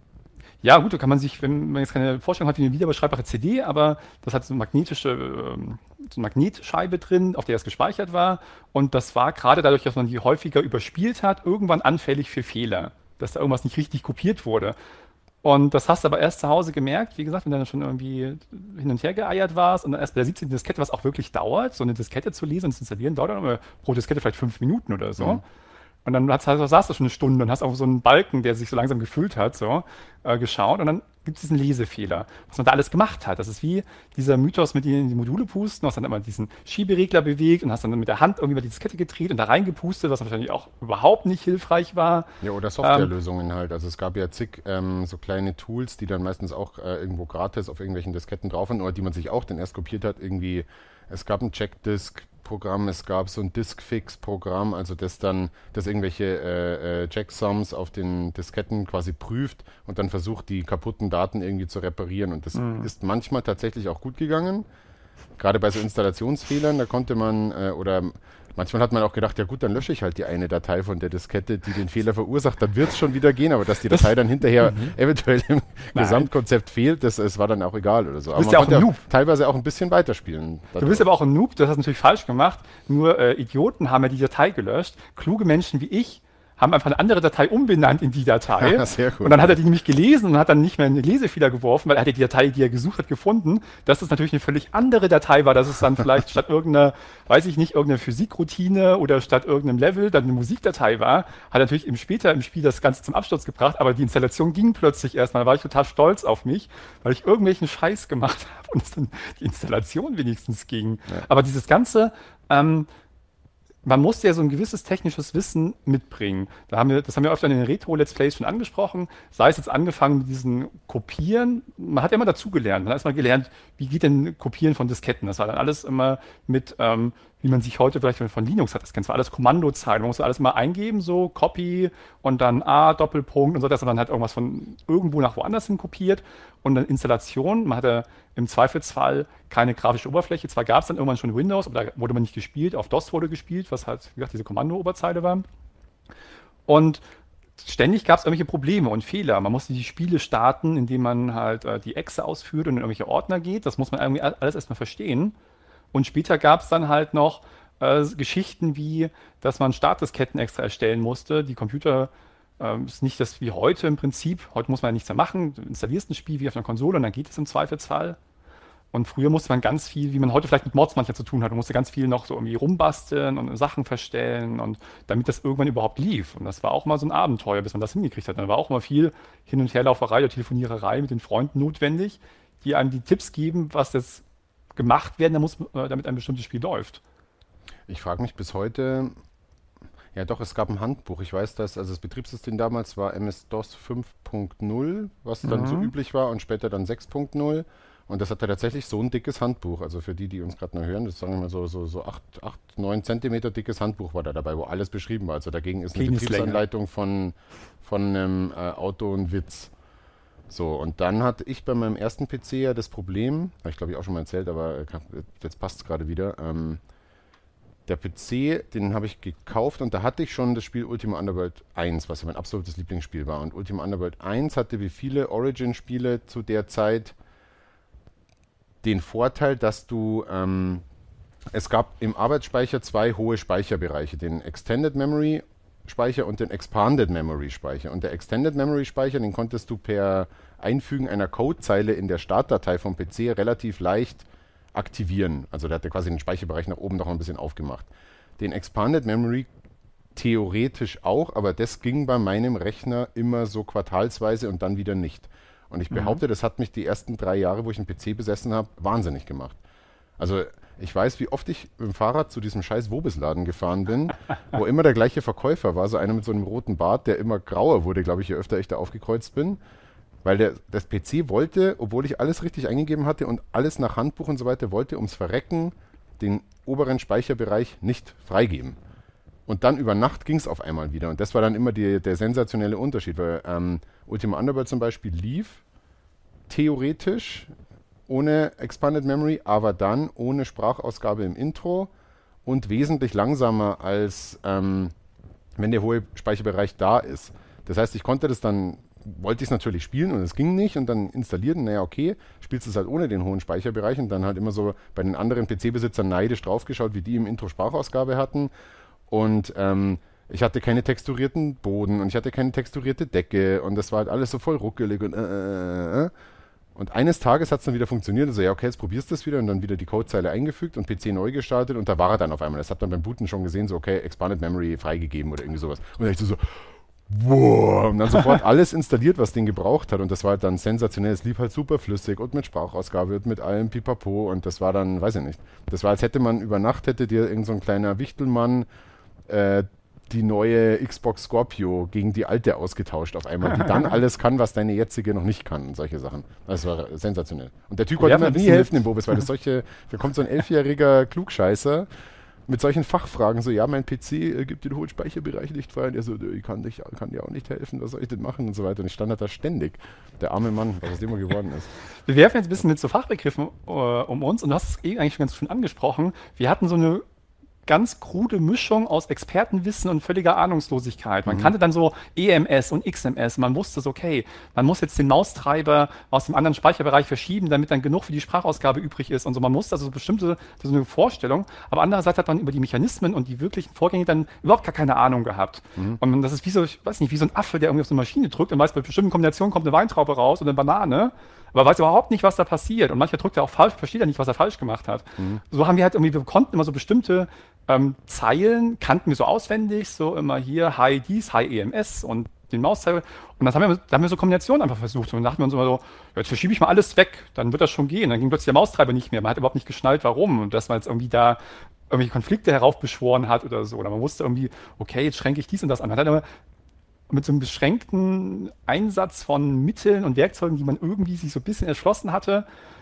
Speaker 2: ja gut, da kann man sich, wenn man jetzt keine Vorstellung hat, wie eine wiederbeschreibbare C D, aber das hat so eine magnetische, ähm, so eine Magnetscheibe drin, auf der es gespeichert war. Und das war gerade dadurch, dass man die häufiger überspielt hat, irgendwann anfällig für Fehler, dass da irgendwas nicht richtig kopiert wurde. Und das hast du aber erst zu Hause gemerkt, wie gesagt, wenn du dann schon irgendwie hin und her geeiert warst und dann erst bei der siebzehnten Diskette, was auch wirklich dauert, so eine Diskette zu lesen und zu installieren, dauert dann immer pro Diskette vielleicht fünf Minuten oder so. Mhm. Und dann hast, hast, saß du schon eine Stunde und hast auf so einen Balken, der sich so langsam gefüllt hat, so äh, geschaut und dann gibt es diesen Lesefehler, was man da alles gemacht hat. Das ist wie dieser Mythos mit den die Module pusten, du hast dann immer diesen Schieberegler bewegt und hast dann mit der Hand irgendwie die Diskette gedreht und da reingepustet, was wahrscheinlich auch überhaupt nicht hilfreich war.
Speaker 1: Ja, oder Softwarelösungen ähm, halt. Also es gab ja zig ähm, so kleine Tools, die dann meistens auch äh, irgendwo gratis auf irgendwelchen Disketten drauf sind oder die man sich auch dann erst kopiert hat. Irgendwie, es gab ein Checkdisk Programm, es gab so ein Diskfix-Programm, also das dann, das irgendwelche äh, äh, Checksums auf den Disketten quasi prüft und dann versucht, die kaputten Daten irgendwie zu reparieren. Und das mhm. ist manchmal tatsächlich auch gut gegangen, gerade bei so Installationsfehlern, da konnte man, äh, oder manchmal hat man auch gedacht, ja gut, dann lösche ich halt die eine Datei von der Diskette, die den Fehler verursacht, dann wird es schon wieder gehen, aber dass die Datei dann hinterher mhm. eventuell im Nein. Gesamtkonzept fehlt, das, das war dann auch egal oder so.
Speaker 2: Du bist ja auch ein Noob.
Speaker 1: Teilweise auch ein bisschen weiterspielen.
Speaker 2: Du bist aber auch ein Noob, das hast du natürlich falsch gemacht, nur äh, Idioten haben ja die Datei gelöscht, kluge Menschen wie ich haben einfach eine andere Datei umbenannt in die Datei.
Speaker 1: Ja, sehr gut.
Speaker 2: Und dann hat er die nämlich gelesen und hat dann nicht mehr einen Lesefehler geworfen, weil er hat ja die Datei, die er gesucht hat, gefunden, dass es natürlich eine völlig andere Datei war, dass es dann vielleicht statt irgendeiner, weiß ich nicht, irgendeiner Physikroutine oder statt irgendeinem Level dann eine Musikdatei war, hat natürlich im später im Spiel das Ganze zum Absturz gebracht, aber die Installation ging plötzlich erstmal. Da war ich total stolz auf mich, weil ich irgendwelchen Scheiß gemacht habe und es dann die Installation wenigstens ging. Ja. Aber dieses ganze, ähm, man musste ja so ein gewisses technisches Wissen mitbringen. Da haben wir, das haben wir öfter in den Retro-Let's Plays schon angesprochen. Sei es jetzt angefangen mit diesen Kopieren. Man hat ja immer dazugelernt. Man hat erstmal gelernt, wie geht denn Kopieren von Disketten. Das war dann alles immer mit, ähm, wie man sich heute vielleicht von Linux hat. Das kennt zwar alles Kommandozeilen. Man musste alles immer eingeben, so Copy und dann A, Doppelpunkt und so, dass man dann halt irgendwas von irgendwo nach woanders hin kopiert. Und dann Installation. Man hatte im Zweifelsfall keine grafische Oberfläche. Zwar gab es dann irgendwann schon Windows, aber da wurde man nicht gespielt. Auf DOS wurde gespielt, was halt, wie gesagt, diese Kommando-Oberzeile war. Und ständig gab es irgendwelche Probleme und Fehler. Man musste die Spiele starten, indem man halt äh, die Exe ausführt und in irgendwelche Ordner geht. Das muss man irgendwie alles erstmal verstehen. Und später gab es dann halt noch äh, Geschichten wie, dass man Startdisketten extra erstellen musste. Die Computer ähm, ist nicht das wie heute im Prinzip. Heute muss man ja nichts mehr machen. Du installierst ein Spiel wie auf einer Konsole und dann geht es im Zweifelsfall. Und früher musste man ganz viel, wie man heute vielleicht mit Mods manchmal zu tun hat, man musste ganz viel noch so irgendwie rumbasteln und Sachen verstellen und damit das irgendwann überhaupt lief. Und das war auch mal so ein Abenteuer, bis man das hingekriegt hat. Dann war auch mal viel Hin- und Herlauferei oder Telefoniererei mit den Freunden notwendig, die einem die Tipps geben, was jetzt gemacht werden muss, damit ein bestimmtes Spiel läuft.
Speaker 1: Ich frage mich bis heute, ja doch, es gab ein Handbuch. Ich weiß, dass also das Betriebssystem damals war M S-DOS fünf Punkt null, was dann mhm. so üblich war und später dann sechs Punkt null. Und das hatte tatsächlich so ein dickes Handbuch. Also für die, die uns gerade noch hören, das sagen wir mal so, so, so acht, neun Zentimeter dickes Handbuch war da dabei, wo alles beschrieben war. Also dagegen ist eine
Speaker 2: Penis
Speaker 1: Betriebsanleitung von, von einem äh, Auto ein Witz. So, und dann hatte ich bei meinem ersten P C ja das Problem, habe ich glaube ich auch schon mal erzählt, aber jetzt passt es gerade wieder. Ähm, der P C, den habe ich gekauft und da hatte ich schon das Spiel Ultima Underworld eins, was ja mein absolutes Lieblingsspiel war. Und Ultima Underworld eins hatte wie viele Origin-Spiele zu der Zeit den Vorteil, dass du, ähm, es gab im Arbeitsspeicher zwei hohe Speicherbereiche, den Extended Memory Speicher und den Expanded Memory Speicher. Und der Extended Memory Speicher, den konntest du per Einfügen einer Codezeile in der Startdatei vom P C relativ leicht aktivieren. Also der hatte quasi den Speicherbereich nach oben noch ein bisschen aufgemacht. Den Expanded Memory theoretisch auch, aber das ging bei meinem Rechner immer so quartalsweise und dann wieder nicht. Und ich behaupte, mhm. das hat mich die ersten drei Jahre, wo ich einen P C besessen habe, wahnsinnig gemacht. Also ich weiß, wie oft ich mit dem Fahrrad zu diesem scheiß Wobisladen gefahren bin, wo immer der gleiche Verkäufer war, so einer mit so einem roten Bart, der immer grauer wurde, glaube ich, je öfter ich da aufgekreuzt bin. Weil der, das P C wollte, obwohl ich alles richtig eingegeben hatte und alles nach Handbuch und so weiter, wollte ums Verrecken den oberen Speicherbereich nicht freigeben. Und dann über Nacht ging es auf einmal wieder. Und das war dann immer die, der sensationelle Unterschied, weil ähm, Ultima Underworld zum Beispiel lief theoretisch ohne Expanded Memory, aber dann ohne Sprachausgabe im Intro und wesentlich langsamer, als ähm, wenn der hohe Speicherbereich da ist. Das heißt, ich konnte das dann, wollte ich es natürlich spielen und es ging nicht und dann installieren, naja okay, spielst du es halt ohne den hohen Speicherbereich und dann halt immer so bei den anderen P C-Besitzern neidisch draufgeschaut, wie die im Intro Sprachausgabe hatten. Und ähm, ich hatte keine texturierten Boden und ich hatte keine texturierte Decke und das war halt alles so voll ruckelig und äh, äh, und eines Tages hat es dann wieder funktioniert. Also ja, okay, jetzt probierst du es wieder und dann wieder die Codezeile eingefügt und P C neu gestartet und da war er dann auf einmal. Das hat dann beim Booten schon gesehen, so okay, Expanded Memory freigegeben oder irgendwie sowas. Und dann ich so, wow, und dann sofort alles installiert, was den gebraucht hat und das war halt dann sensationell. Es lief halt super flüssig und mit Sprachausgabe und mit allem Pipapo und das war dann, weiß ich nicht, das war, als hätte man über Nacht, hätte dir irgend so ein kleiner Wichtelmann äh, die neue Xbox Scorpio gegen die alte ausgetauscht auf einmal, die dann alles kann, was deine jetzige noch nicht kann und solche Sachen. Das war sensationell. Und der Typ konnte mir nie helfen im Bobis, weil das solche, da kommt so ein elfjähriger Klugscheißer mit solchen Fachfragen, so, ja, mein P C äh, gibt den hohen Speicherbereich nicht frei. Und er so, ich kann, dich, kann dir auch nicht helfen, was soll ich denn machen und so weiter. Und ich stand halt da ständig. Der arme Mann, was aus dem er geworden ist.
Speaker 2: Wir werfen jetzt ein bisschen mit so Fachbegriffen äh, um uns und du hast es eh eigentlich schon ganz schön angesprochen. Wir hatten so eine ganz krude Mischung aus Expertenwissen und völliger Ahnungslosigkeit. Man mhm. kannte dann so E M S und X M S. Man wusste so, okay, man muss jetzt den Maustreiber aus dem anderen Speicherbereich verschieben, damit dann genug für die Sprachausgabe übrig ist und so. Man musste also so bestimmte, so eine Vorstellung. Aber andererseits hat man über die Mechanismen und die wirklichen Vorgänge dann überhaupt gar keine Ahnung gehabt. Mhm. Und das ist wie so, ich weiß nicht, wie so ein Affe, der irgendwie auf so eine Maschine drückt und weiß, bei bestimmten Kombinationen kommt eine Weintraube raus oder eine Banane. Aber weiß überhaupt nicht, was da passiert. Und mancher drückt er auch falsch, versteht er nicht, was er falsch gemacht hat. Mhm. So haben wir halt irgendwie, wir konnten immer so bestimmte ähm, Zeilen, kannten wir so auswendig, so immer hier High dies, High E M S und den Mauszeiger. Und das haben wir, da haben wir so Kombinationen einfach versucht. Und dann dachten wir uns immer so, jetzt verschiebe ich mal alles weg, dann wird das schon gehen. Dann ging plötzlich der Maustreiber nicht mehr. Man hat überhaupt nicht geschnallt, warum. Und dass man jetzt irgendwie da irgendwelche Konflikte heraufbeschworen hat oder so. Oder man wusste irgendwie, okay, jetzt schränke ich dies und das an. Man hat aber mit so einem beschränkten Einsatz von Mitteln und Werkzeugen, die man irgendwie sich so ein bisschen erschlossen hatte,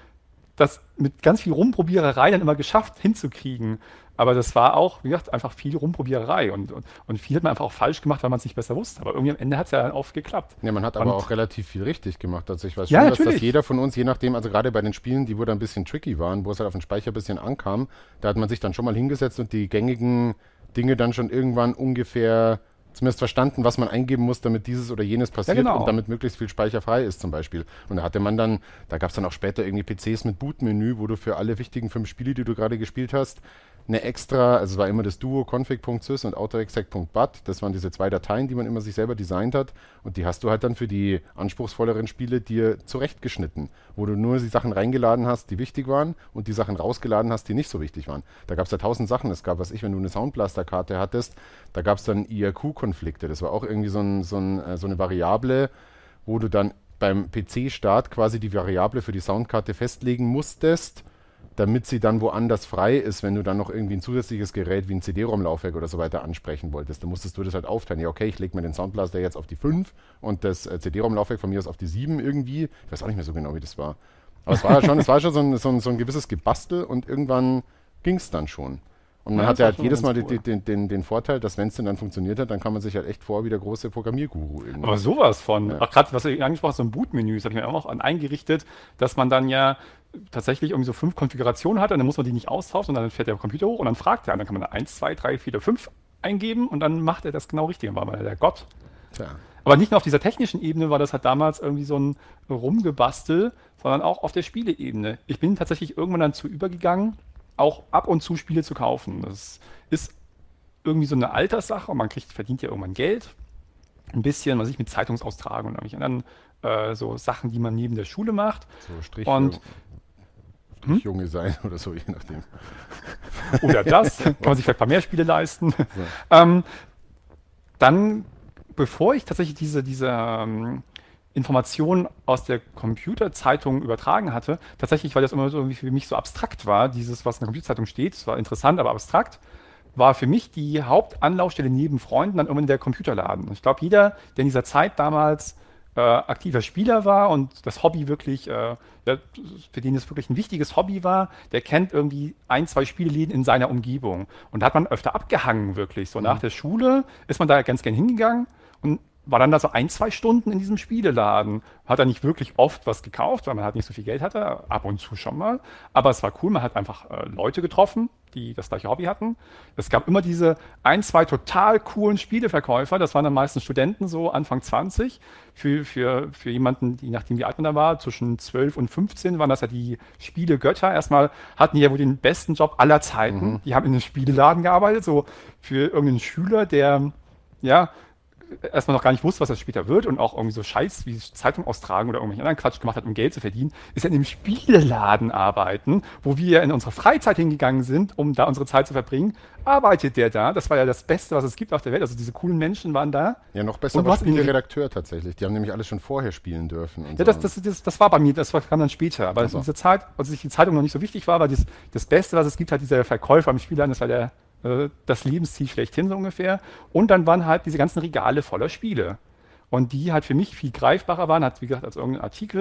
Speaker 2: das mit ganz viel Rumprobiererei dann immer geschafft hinzukriegen. Aber das war auch, wie gesagt, einfach viel Rumprobiererei und, und, und viel hat man einfach auch falsch gemacht, weil man es nicht besser wusste. Aber irgendwie am Ende hat es ja dann oft geklappt.
Speaker 1: Ja, man hat
Speaker 2: und
Speaker 1: aber auch relativ viel richtig gemacht. Also ich weiß
Speaker 2: ja,
Speaker 1: schon, dass,
Speaker 2: natürlich.
Speaker 1: dass jeder von uns, je nachdem, also gerade bei den Spielen, die wo dann ein bisschen tricky waren, wo es halt auf den Speicher ein bisschen ankam, da hat man sich dann schon mal hingesetzt und die gängigen Dinge dann schon irgendwann ungefähr zumindest verstanden, was man eingeben muss, damit dieses oder jenes passiert, ja, genau. Und damit möglichst viel Speicher frei ist zum Beispiel. Und da hatte man dann, da gab es dann auch später irgendwie P Cs mit Bootmenü, wo du für alle wichtigen fünf Spiele, die du gerade gespielt hast, eine extra, also es war immer das Duo config.sys und autoexec.bat, das waren diese zwei Dateien, die man immer sich selber designt hat und die hast du halt dann für die anspruchsvolleren Spiele dir zurechtgeschnitten, wo du nur die Sachen reingeladen hast, die wichtig waren und die Sachen rausgeladen hast, die nicht so wichtig waren. Da gab es ja tausend Sachen, es gab, was ich, wenn du eine Soundblaster-Karte hattest, da gab es dann I R Q-Konflikte, das war auch irgendwie so, ein, so, ein, so eine Variable, wo du dann beim P C-Start quasi die Variable für die Soundkarte festlegen musstest, damit sie dann woanders frei ist, wenn du dann noch irgendwie ein zusätzliches Gerät wie ein C D-ROM-Laufwerk oder so weiter ansprechen wolltest. Dann musstest du das halt aufteilen. Ja, okay, ich lege mir den Soundblaster jetzt auf die fünf und das äh, C D-ROM-Laufwerk von mir aus auf die sieben irgendwie. Ich weiß auch nicht mehr so genau, wie das war. Aber es war ja schon, es war schon so ein, so ein, so ein gewisses Gebastel und irgendwann ging es dann schon. Und man ja, hat ja halt jedes Mal cool. den, den, den, den Vorteil, dass wenn es denn dann funktioniert hat, dann kann man sich halt echt vor wie der große Programmierguru irgendwie.
Speaker 2: Aber sowas von, ja. Auch gerade, was du angesprochen hast, so ein Bootmenü, das habe ich mir auch an eingerichtet, dass man dann ja tatsächlich irgendwie so fünf Konfigurationen hat und dann muss man die nicht austauschen und dann fährt der Computer hoch und dann fragt er, und dann kann man da eins, zwei, drei, vier, fünf eingeben und dann macht er das genau richtig. Dann war man der Gott. Tja. Aber nicht nur auf dieser technischen Ebene war das halt damals irgendwie so ein Rumgebastel, sondern auch auf der Spieleebene. Ich bin tatsächlich irgendwann dann zu übergegangen, auch ab und zu Spiele zu kaufen. Das ist irgendwie so eine Alterssache und man kriegt, verdient ja irgendwann Geld. Ein bisschen, was ich mit Zeitungsaustragen und irgendwelchen anderen äh, so Sachen, die man neben der Schule macht.
Speaker 1: So Strich,
Speaker 2: und
Speaker 1: Strich hm? Junge sein oder so, je nachdem.
Speaker 2: Oder das, kann man sich vielleicht ein paar mehr Spiele leisten. So. Ähm, dann, bevor ich tatsächlich diese, diese ähm, Informationen aus der Computerzeitung übertragen hatte, tatsächlich, weil das immer so für mich so abstrakt war, dieses, was in der Computerzeitung steht, es war interessant, aber abstrakt, war für mich die Hauptanlaufstelle neben Freunden dann irgendwann der Computerladen. Und ich glaube, jeder, der in dieser Zeit damals äh, aktiver Spieler war und das Hobby wirklich, äh, ja, für den es wirklich ein wichtiges Hobby war, der kennt irgendwie ein, zwei Spieleläden in seiner Umgebung. Und da hat man öfter abgehangen wirklich. So mhm. Nach der Schule ist man da ganz gern hingegangen und war dann da so ein, zwei Stunden in diesem Spieleladen. Hat da nicht wirklich oft was gekauft, weil man halt nicht so viel Geld hatte, ab und zu schon mal. Aber es war cool, man hat einfach äh, Leute getroffen, die das gleiche Hobby hatten. Es gab immer diese ein, zwei total coolen Spieleverkäufer, das waren dann meistens Studenten, so Anfang zwanzig. Für, für, für jemanden, die, nachdem wie alt man da war, zwischen zwölf und fünfzehn, waren das ja die Spielegötter. Erstmal hatten die ja wohl den besten Job aller Zeiten. Mhm. Die haben in einem Spieleladen gearbeitet, so für irgendeinen Schüler, der, ja, erstmal noch gar nicht wusste, was das später wird und auch irgendwie so Scheiß wie Zeitung austragen oder irgendwelchen anderen Quatsch gemacht hat, um Geld zu verdienen, ist ja in einem Spieleladen arbeiten, wo wir in unserer Freizeit hingegangen sind, um da unsere Zeit zu verbringen, arbeitet der da. Das war ja das Beste, was es gibt auf der Welt. Also diese coolen Menschen waren da.
Speaker 1: Ja, noch besser war Spieleredakteur tatsächlich. Die haben nämlich alles schon vorher spielen dürfen. Und
Speaker 2: ja, das, das, das, das war bei mir, das kam dann später. Aber also. in dieser Zeit, als die Zeitung noch nicht so wichtig war, war das, das Beste, was es gibt, halt dieser Verkäufer am Spieleladen, das war der das Lebensziel schlechthin so ungefähr. Und dann waren halt diese ganzen Regale voller Spiele. Und die halt für mich viel greifbarer waren, hat wie gesagt als irgendein Artikel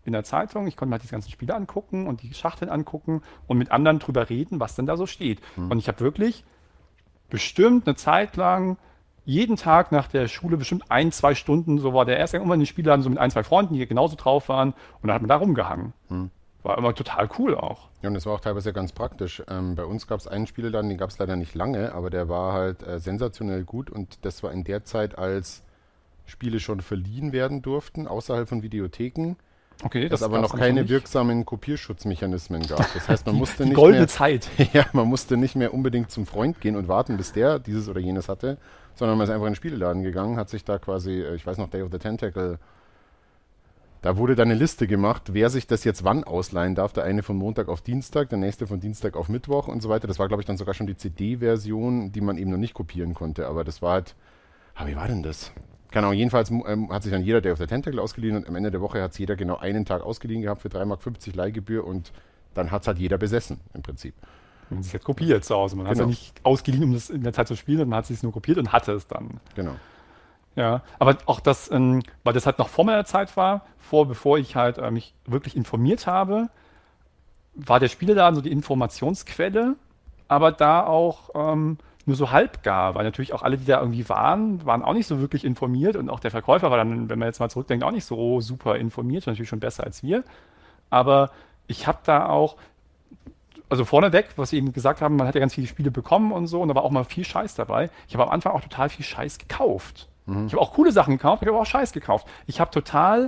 Speaker 2: in der Zeitung. Ich konnte mir halt die ganzen Spiele angucken und die Schachteln angucken und mit anderen drüber reden, was denn da so steht. Mhm. Und ich habe wirklich bestimmt eine Zeit lang jeden Tag nach der Schule bestimmt ein, zwei Stunden, so war der erste irgendwann in den Spieleladen, so mit ein, zwei Freunden, die genauso drauf waren und dann hat man da rumgehangen. Mhm. War immer total cool auch.
Speaker 1: Ja, und das war auch teilweise ganz praktisch. Ähm, bei uns gab es einen Spieleladen, den gab es leider nicht lange, aber der war halt äh, sensationell gut und das war in der Zeit, als Spiele schon verliehen werden durften, außerhalb von Videotheken.
Speaker 2: Okay,
Speaker 1: das aber noch keine wirksamen Kopierschutzmechanismen gab. Das heißt, man musste
Speaker 2: die
Speaker 1: nicht
Speaker 2: goldene
Speaker 1: mehr,
Speaker 2: Zeit.
Speaker 1: Ja, man musste nicht mehr unbedingt zum Freund gehen und warten, bis der dieses oder jenes hatte, sondern man ist einfach in den Spieleladen gegangen, hat sich da quasi, ich weiß noch, Day of the Tentacle, da wurde dann eine Liste gemacht, wer sich das jetzt wann ausleihen darf. Der eine von Montag auf Dienstag, der nächste von Dienstag auf Mittwoch und so weiter. Das war, glaube ich, dann sogar schon die C D-Version, die man eben noch nicht kopieren konnte. Aber das war halt, ah, wie war denn das? Keine Ahnung, jedenfalls ähm, hat sich dann jeder Day of the Tentacle ausgeliehen und am Ende der Woche hat es jeder genau einen Tag ausgeliehen gehabt für drei Mark fünfzig Leihgebühr und dann hat es halt jeder besessen im Prinzip.
Speaker 2: Man sich jetzt kopiert zu Hause. Man hat es ja nicht ausgeliehen, um das in der Zeit zu spielen, sondern man hat es sich nur kopiert und hatte es dann.
Speaker 1: Genau.
Speaker 2: Ja, aber auch das, ähm, weil das halt noch vor meiner Zeit war, vor, bevor ich halt äh, mich wirklich informiert habe, war der Spieleladen so die Informationsquelle, aber da auch ähm, nur so halbgar, weil natürlich auch alle, die da irgendwie waren, waren auch nicht so wirklich informiert und auch der Verkäufer war dann, wenn man jetzt mal zurückdenkt, auch nicht so super informiert, natürlich schon besser als wir. Aber ich habe da auch, also vorneweg, was Sie eben gesagt haben, man hat ja ganz viele Spiele bekommen und so und da war auch mal viel Scheiß dabei. Ich habe am Anfang auch total viel Scheiß gekauft. Mhm. Ich habe auch coole Sachen gekauft, ich habe auch Scheiß gekauft. Ich habe total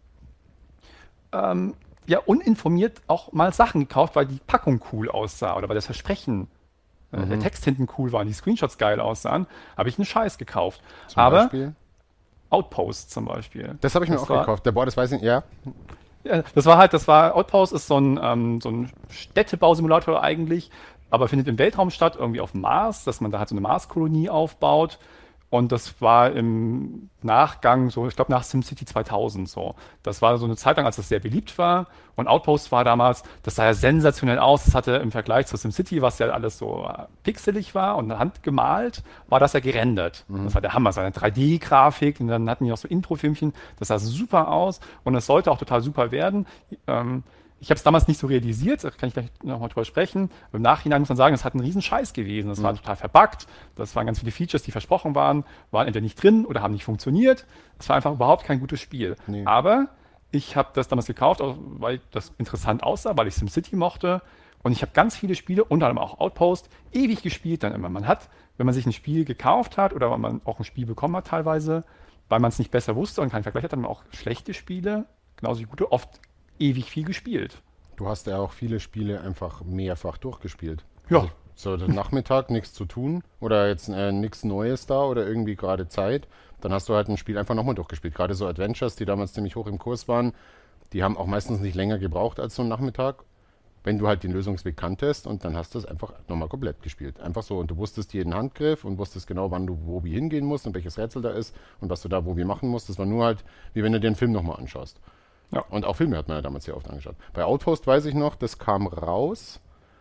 Speaker 2: ähm, ja, uninformiert auch mal Sachen gekauft, weil die Packung cool aussah oder weil das Versprechen, äh, mhm. der Text hinten cool war und die Screenshots geil aussahen, habe ich einen Scheiß gekauft.
Speaker 1: Zum
Speaker 2: Aber
Speaker 1: Beispiel?
Speaker 2: Outpost zum Beispiel.
Speaker 1: Das habe ich mir
Speaker 2: das
Speaker 1: auch
Speaker 2: war,
Speaker 1: gekauft. Der Boah, das weiß ich nicht, ja.
Speaker 2: Ja, das war halt, das war, Outpost ist so ein, ähm, so ein Städtebausimulator eigentlich, aber findet im Weltraum statt, irgendwie auf dem Mars, dass man da halt so eine Marskolonie aufbaut. Und das war im Nachgang so, ich glaube nach SimCity zweitausend so. Das war so eine Zeit lang, als das sehr beliebt war. Und Outpost war damals, das sah ja sensationell aus. Das hatte im Vergleich zu SimCity, was ja alles so pixelig war und handgemalt, war das ja gerendert. Mhm. Das war der Hammer, so eine drei D-Grafik. Und dann hatten die auch so Introfilmchen. Das sah super aus und es sollte auch total super werden. Ähm, Ich habe es damals nicht so realisiert, da kann ich gleich nochmal drüber sprechen. Im Nachhinein muss man sagen, es hat ein riesen Scheiß gewesen. Das mhm. war total verbuggt. Das waren ganz viele Features, die versprochen waren, waren entweder nicht drin oder haben nicht funktioniert. Es war einfach überhaupt kein gutes Spiel. Nee. Aber ich habe das damals gekauft, weil das interessant aussah, weil ich SimCity mochte. Und ich habe ganz viele Spiele, unter anderem auch Outpost, ewig gespielt dann immer. Man hat, wenn man sich ein Spiel gekauft hat oder wenn man auch ein Spiel bekommen hat teilweise, weil man es nicht besser wusste und keinen Vergleich hat, dann auch schlechte Spiele, genauso wie gute, oft ewig viel gespielt.
Speaker 1: Du hast ja auch viele Spiele einfach mehrfach durchgespielt.
Speaker 2: Ja.
Speaker 1: Also, so den Nachmittag nichts zu tun oder jetzt äh, nichts Neues da oder irgendwie gerade Zeit, dann hast du halt ein Spiel einfach nochmal durchgespielt. Gerade so Adventures, die damals ziemlich hoch im Kurs waren, die haben auch meistens nicht länger gebraucht als so ein Nachmittag, wenn du halt den Lösungsweg kanntest und dann hast du es einfach nochmal komplett gespielt. Einfach so und du wusstest jeden Handgriff und wusstest genau, wann du wo wie hingehen musst und welches Rätsel da ist und was du da wo wie machen musst. Das war nur halt, wie wenn du dir einen Film nochmal anschaust. Ja. Und auch Filme hat man ja damals sehr oft angeschaut. Bei Outpost weiß ich noch, das kam raus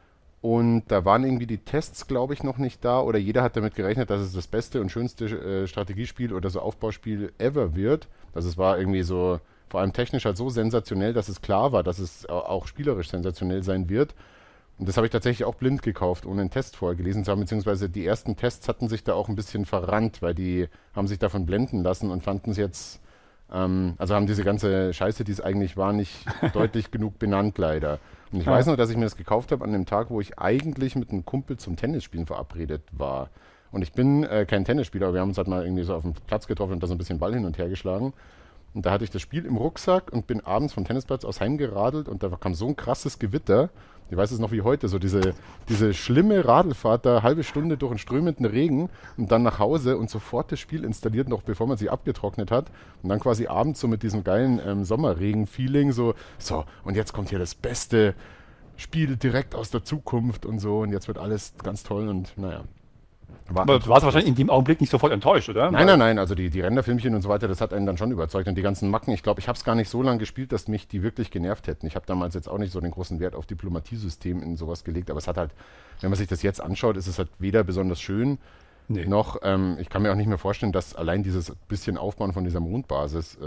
Speaker 1: und da waren irgendwie die Tests, glaube ich, noch nicht da oder jeder hat damit gerechnet, dass es das beste und schönste äh, Strategiespiel oder so Aufbauspiel ever wird. Also es war irgendwie so, vor allem technisch halt so sensationell, dass es klar war, dass es auch spielerisch sensationell sein wird. Und das habe ich tatsächlich auch blind gekauft, ohne einen Test vorher gelesen zu haben, beziehungsweise die ersten Tests hatten sich da auch ein bisschen verrannt, weil die haben sich davon blenden lassen und fanden es jetzt also haben diese ganze Scheiße, die es eigentlich war, nicht deutlich genug benannt, leider. Und ich ja. weiß noch, dass ich mir das gekauft habe an dem Tag, wo ich eigentlich mit einem Kumpel zum Tennisspielen verabredet war. Und ich bin äh, kein Tennisspieler, aber wir haben uns halt mal irgendwie so auf dem Platz getroffen und da so ein bisschen Ball hin und her geschlagen. Und da hatte ich das Spiel im Rucksack und bin abends vom Tennisplatz aus heimgeradelt und da kam so ein krasses Gewitter. Ich weiß es noch wie heute, so diese, diese schlimme Radlfahrt da, halbe Stunde durch einen strömenden Regen und dann nach Hause und sofort das Spiel installiert, noch bevor man sie abgetrocknet hat. Und dann quasi abends so mit diesem geilen ähm, Sommerregen-Feeling so, so, und jetzt kommt hier das beste Spiel direkt aus der Zukunft und so und jetzt wird alles ganz toll und naja.
Speaker 2: War Aber du warst wahrscheinlich in dem Augenblick nicht sofort enttäuscht, oder?
Speaker 1: Nein, nein, nein, also die, die Renderfilmchen und so weiter, das hat einen dann schon überzeugt und die ganzen Macken, ich glaube, ich habe es gar nicht so lange gespielt, dass mich die wirklich genervt hätten. Ich habe damals jetzt auch nicht so den großen Wert auf Diplomatiesystem in sowas gelegt, aber es hat halt, wenn man sich das jetzt anschaut, ist es halt weder besonders schön, nee. noch, ähm, ich kann mir auch nicht mehr vorstellen, dass allein dieses bisschen Aufbauen von dieser Mondbasis äh,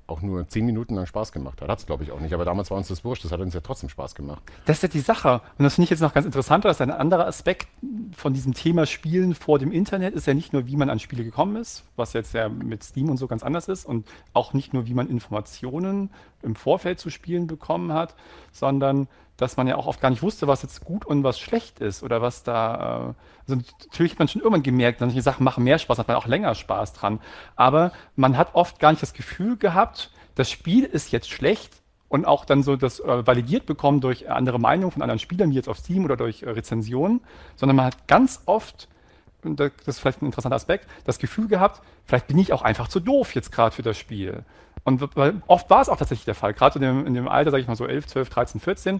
Speaker 1: auch nur zehn Minuten lang Spaß gemacht hat. Hat es, glaube ich, auch nicht. Aber damals war uns das wurscht. Das hat uns ja trotzdem Spaß gemacht.
Speaker 2: Das ist ja die Sache. Und das finde ich jetzt noch ganz interessant. Das ist ein anderer Aspekt von diesem Thema Spielen vor dem Internet. Ist ja nicht nur, wie man an Spiele gekommen ist, was jetzt ja mit Steam und so ganz anders ist. Und auch nicht nur, wie man Informationen im Vorfeld zu Spielen bekommen hat, sondern dass man ja auch oft gar nicht wusste, was jetzt gut und was schlecht ist oder was da. Äh, also natürlich hat man schon irgendwann gemerkt, manche Sachen machen mehr Spaß, hat man auch länger Spaß dran. Aber man hat oft gar nicht das Gefühl gehabt, das Spiel ist jetzt schlecht und auch dann so das äh, validiert bekommen durch andere Meinungen von anderen Spielern, wie jetzt auf Steam oder durch äh, Rezensionen, sondern man hat ganz oft, und das ist vielleicht ein interessanter Aspekt, das Gefühl gehabt, vielleicht bin ich auch einfach zu doof jetzt gerade für das Spiel. Und weil oft war es auch tatsächlich der Fall, gerade in dem, in dem Alter, sage ich mal so elf, zwölf, dreizehn, vierzehn.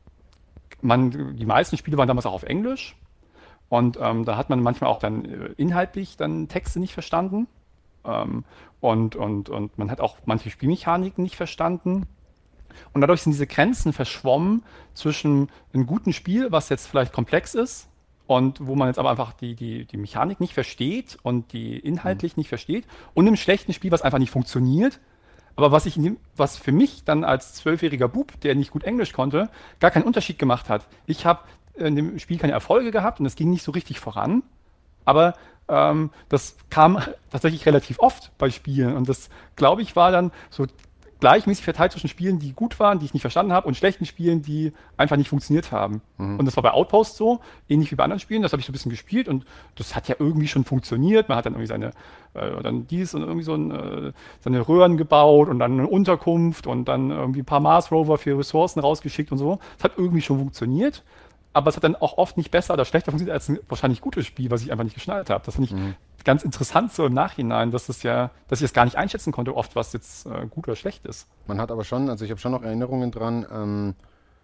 Speaker 2: Man, die meisten Spiele waren damals auch auf Englisch und ähm, da hat man manchmal auch dann äh, inhaltlich dann Texte nicht verstanden ähm, und, und, und man hat auch manche Spielmechaniken nicht verstanden. Und dadurch sind diese Grenzen verschwommen zwischen einem guten Spiel, was jetzt vielleicht komplex ist und wo man jetzt aber einfach die, die, die Mechanik nicht versteht und die inhaltlich mhm. nicht versteht, und einem schlechten Spiel, was einfach nicht funktioniert. Aber was, ich in dem, was für mich dann als zwölfjähriger Bub, der nicht gut Englisch konnte, gar keinen Unterschied gemacht hat. Ich habe in dem Spiel keine Erfolge gehabt und es ging nicht so richtig voran. Aber ähm, das kam tatsächlich relativ oft bei Spielen. Und das, glaube ich, war dann so gleichmäßig verteilt zwischen Spielen, die gut waren, die ich nicht verstanden habe, und schlechten Spielen, die einfach nicht funktioniert haben. Mhm. Und das war bei Outpost so, ähnlich wie bei anderen Spielen. Das habe ich so ein bisschen gespielt und das hat ja irgendwie schon funktioniert. Man hat dann irgendwie seine, äh, dann dies und irgendwie so ein, äh, seine Röhren gebaut und dann eine Unterkunft und dann irgendwie ein paar Mars Rover für Ressourcen rausgeschickt und so. Das hat irgendwie schon funktioniert. Aber es hat dann auch oft nicht besser oder schlechter funktioniert als ein wahrscheinlich gutes Spiel, was ich einfach nicht geschnallt habe. Das finde ich mhm. ganz interessant so im Nachhinein, dass es ja, dass ich es gar nicht einschätzen konnte, oft, was jetzt äh, gut oder schlecht ist.
Speaker 1: Man hat aber schon, also ich habe schon noch Erinnerungen dran, ähm,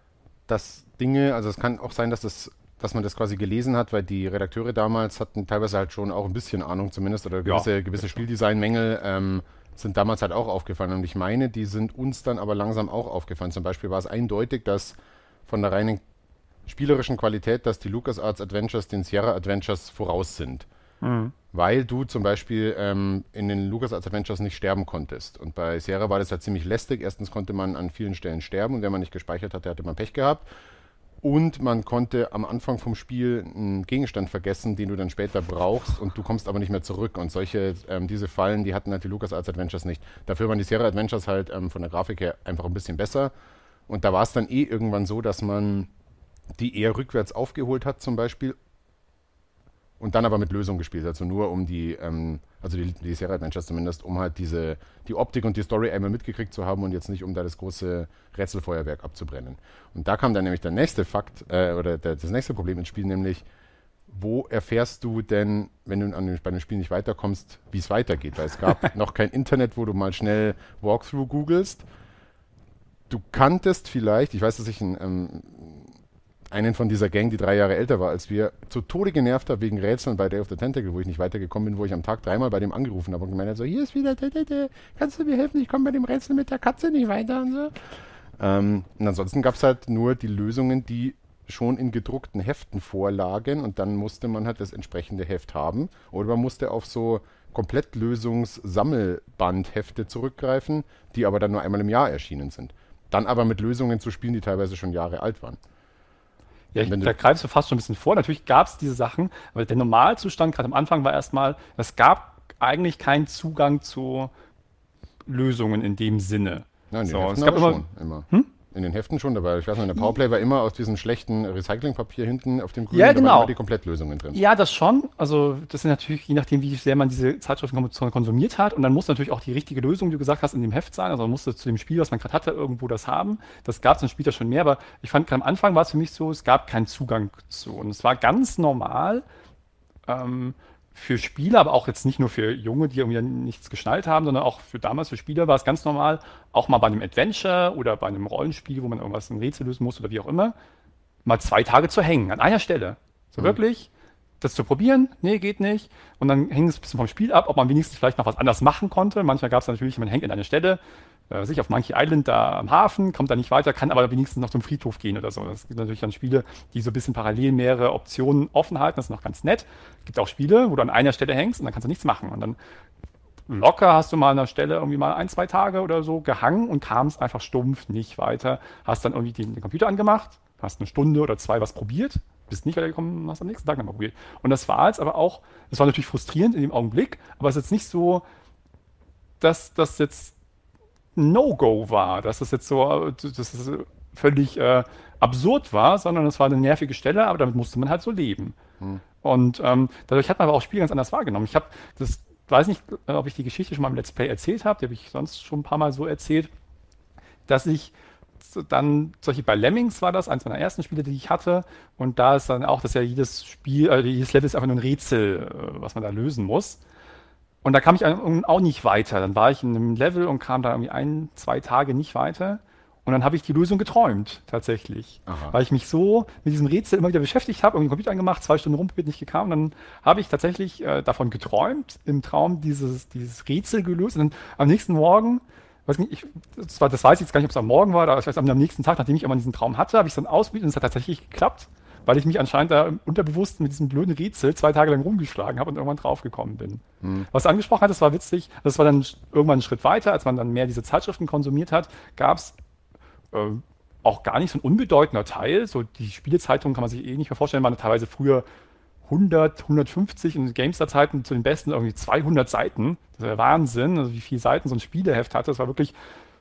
Speaker 1: dass Dinge, also es kann auch sein, dass das, dass man das quasi gelesen hat, weil die Redakteure damals hatten teilweise halt schon auch ein bisschen Ahnung zumindest oder gewisse, ja. gewisse Spieldesign-Mängel ähm, sind damals halt auch aufgefallen. Und ich meine, die sind uns dann aber langsam auch aufgefallen. Zum Beispiel war es eindeutig, dass von der reinen spielerischen Qualität, dass die LucasArts Adventures den Sierra Adventures voraus sind. Mhm. Weil du zum Beispiel ähm, in den LucasArts Adventures nicht sterben konntest. Und bei Sierra war das halt ziemlich lästig. Erstens konnte man an vielen Stellen sterben und wenn man nicht gespeichert hatte, hatte man Pech gehabt. Und man konnte am Anfang vom Spiel einen Gegenstand vergessen, den du dann später brauchst und du kommst aber nicht mehr zurück. Und solche, ähm, diese Fallen, die hatten halt die LucasArts Adventures nicht. Dafür waren die Sierra Adventures halt ähm, von der Grafik her einfach ein bisschen besser. Und da war es dann eh irgendwann so, dass man die eher rückwärts aufgeholt hat zum Beispiel und dann aber mit Lösung gespielt, also nur um die, ähm, also die, die Sierra Adventures zumindest, um halt diese, die Optik und die Story einmal mitgekriegt zu haben und jetzt nicht, um da das große Rätselfeuerwerk abzubrennen. Und da kam dann nämlich der nächste Fakt, äh, oder der, das nächste Problem ins Spiel, nämlich, wo erfährst du denn, wenn du an dem, bei dem Spiel nicht weiterkommst, wie es weitergeht? Weil es gab noch kein Internet, wo du mal schnell Walkthrough googelst. Du kanntest vielleicht, ich weiß, dass ich ein ähm, einen von dieser Gang, die drei Jahre älter war als wir, zu Tode genervt habe wegen Rätseln bei Day of the Tentacle, wo ich nicht weitergekommen bin, wo ich am Tag dreimal bei dem angerufen habe und gemeint habe, so, hier ist wieder, da, da, da, kannst du mir helfen, ich komme bei dem Rätsel mit der Katze nicht weiter und so. Ähm, und ansonsten gab es halt nur die Lösungen, die schon in gedruckten Heften vorlagen und dann musste man halt das entsprechende Heft haben oder man musste auf so Komplettlösungs-Sammelbandhefte zurückgreifen, die aber dann nur einmal im Jahr erschienen sind. Dann aber mit Lösungen zu spielen, die teilweise schon Jahre alt waren.
Speaker 2: Ja, ich, da greifst du fast schon ein bisschen vor. Natürlich gab es diese Sachen, aber der Normalzustand gerade am Anfang war erstmal, es gab eigentlich keinen Zugang zu Lösungen in dem Sinne.
Speaker 1: Nein,
Speaker 2: so,
Speaker 1: es
Speaker 2: gab immer,
Speaker 1: schon, immer. Hm? In den Heften schon dabei. Ich weiß noch, in der Powerplay war immer aus diesem schlechten Recyclingpapier hinten auf dem grünen,
Speaker 2: ja, genau.
Speaker 1: da waren immer die Komplettlösungen drin.
Speaker 2: Ja, das schon. Also das sind natürlich, je nachdem, wie sehr man diese Zeitschriften konsumiert hat. Und dann muss natürlich auch die richtige Lösung, die du gesagt hast, in dem Heft sein. Also man musste zu dem Spiel, was man gerade hatte, irgendwo das haben. Das gab es dann später schon mehr. Aber ich fand, am Anfang war es für mich so, es gab keinen Zugang zu. Und es war ganz normal, ähm, für Spieler, aber auch jetzt nicht nur für Junge, die irgendwie nichts geschnallt haben, sondern auch für damals für Spieler war es ganz normal, auch mal bei einem Adventure oder bei einem Rollenspiel, wo man irgendwas ein Rätsel lösen muss oder wie auch immer, mal zwei Tage zu hängen, an einer Stelle. So mhm. wirklich, das zu probieren, nee, geht nicht. Und dann hängt es ein bisschen vom Spiel ab, ob man wenigstens vielleicht noch was anderes machen konnte. Manchmal gab es natürlich, man hängt in einer Stelle, äh, sich auf Monkey Island da am Hafen, kommt da nicht weiter, kann aber wenigstens noch zum Friedhof gehen oder so. Es gibt natürlich dann Spiele, die so ein bisschen parallel mehrere Optionen offen halten, das ist noch ganz nett. Es gibt auch Spiele, wo du an einer Stelle hängst und dann kannst du nichts machen. Und dann locker hast du mal an der Stelle irgendwie mal ein, zwei Tage oder so gehangen und kamst einfach stumpf nicht weiter. Hast dann irgendwie den, den Computer angemacht, hast eine Stunde oder zwei was probiert, bist nicht weitergekommen, hast am nächsten Tag nochmal probiert. Und das war jetzt aber auch, das war natürlich frustrierend in dem Augenblick, aber es ist jetzt nicht so, dass das jetzt ein No-Go war, dass das jetzt so, dass das völlig äh, absurd war, sondern es war eine nervige Stelle, aber damit musste man halt so leben.
Speaker 1: Hm.
Speaker 2: Und ähm, dadurch hat man aber auch Spiele ganz anders wahrgenommen. Ich habe das, weiß nicht, äh, ob ich die Geschichte schon mal im Let's Play erzählt habe, die habe ich sonst schon ein paar Mal so erzählt, dass ich so dann, solche bei Lemmings war das, eines meiner ersten Spiele, die ich hatte, und da ist dann auch, dass ja jedes Spiel, äh, jedes Level ist einfach nur ein Rätsel, äh, was man da lösen muss. Und da kam ich auch nicht weiter. Dann war ich in einem Level und kam da irgendwie ein, zwei Tage nicht weiter. Und dann habe ich die Lösung geträumt, tatsächlich.
Speaker 1: Aha.
Speaker 2: Weil ich mich so mit diesem Rätsel immer wieder beschäftigt habe, irgendwie den Computer angemacht, zwei Stunden rumprobiert, nicht gekommen. Und dann habe ich tatsächlich äh, davon geträumt, im Traum dieses, dieses Rätsel gelöst. Und dann am nächsten Morgen, weiß nicht, ich, das, war, das weiß ich jetzt gar nicht, ob es am Morgen war, oder ich weiß, am nächsten Tag, nachdem ich immer diesen Traum hatte, habe ich es dann ausprobiert und es hat tatsächlich geklappt, weil ich mich anscheinend da unterbewusst mit diesem blöden Rätsel zwei Tage lang rumgeschlagen habe und irgendwann draufgekommen bin.
Speaker 1: Hm.
Speaker 2: Was du angesprochen hattest, war witzig. Das war dann irgendwann ein Schritt weiter, als man dann mehr diese Zeitschriften konsumiert hat, gab es äh, auch gar nicht so ein unbedeutender Teil. So die Spielezeitungen kann man sich eh nicht mehr vorstellen, waren teilweise früher hundert, hundertfünfzig und in GameStar-Zeiten zu den besten irgendwie zweihundert Seiten. Das ist ja Wahnsinn, also wie viele Seiten so ein Spieleheft hatte. Das war wirklich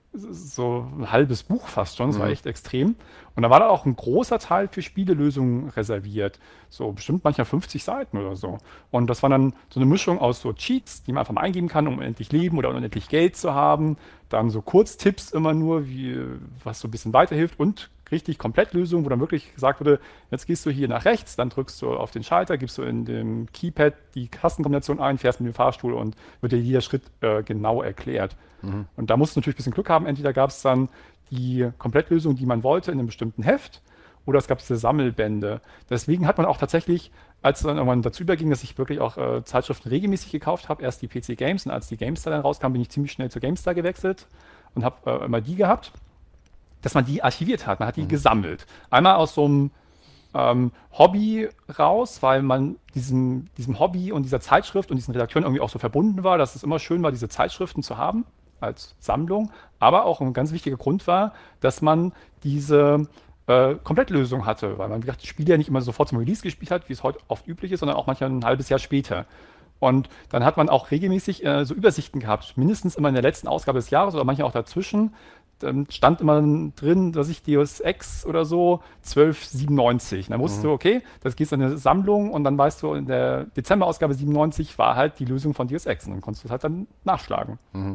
Speaker 2: so ein halbes Buch fast schon, das war
Speaker 1: Mhm.
Speaker 2: echt extrem. Und da war da auch ein großer Teil für Spielelösungen reserviert. So bestimmt manchmal fünfzig Seiten oder so. Und das war dann so eine Mischung aus so Cheats, die man einfach mal eingeben kann, um unendlich Leben oder unendlich Geld zu haben. Dann so Kurztipps immer nur, wie, was so ein bisschen weiterhilft, und richtig Komplettlösungen, wo dann wirklich gesagt wurde, jetzt gehst du hier nach rechts, dann drückst du auf den Schalter, gibst du in dem Keypad die Tastenkombination ein, fährst mit dem Fahrstuhl und wird dir jeder Schritt äh, genau erklärt.
Speaker 1: Mhm.
Speaker 2: Und da musst du natürlich ein bisschen Glück haben. Entweder gab es dann die Komplettlösung, die man wollte, in einem bestimmten Heft, oder es gab diese Sammelbände. Deswegen hat man auch tatsächlich, als es dann irgendwann dazu überging, dass ich wirklich auch äh, Zeitschriften regelmäßig gekauft habe, erst die P C Games, und als die GameStar dann rauskam, bin ich ziemlich schnell zur GameStar gewechselt und habe äh, immer die gehabt, dass man die archiviert hat. Man hat die
Speaker 1: Mhm.
Speaker 2: gesammelt. Einmal aus so einem ähm, Hobby raus, weil man diesem, diesem Hobby und dieser Zeitschrift und diesen Redakteuren irgendwie auch so verbunden war, dass es immer schön war, diese Zeitschriften zu haben als Sammlung. Aber auch ein ganz wichtiger Grund war, dass man diese äh, Komplettlösung hatte, weil man, wie gesagt, die Spiele ja nicht immer sofort zum Release gespielt hat, wie es heute oft üblich ist, sondern auch manchmal ein halbes Jahr später. Und dann hat man auch regelmäßig äh, so Übersichten gehabt, mindestens immer in der letzten Ausgabe des Jahres oder manchmal auch dazwischen. Dann stand immer drin, dass ich Deus Ex oder so zwölf siebenundneunzig. Dann wusstest
Speaker 1: Mhm.
Speaker 2: du, okay, das geht in eine Sammlung, und dann weißt du, in der Dezemberausgabe siebenundneunzig war halt die Lösung von Deus Ex, und dann konntest du es halt dann nachschlagen.
Speaker 1: Mhm.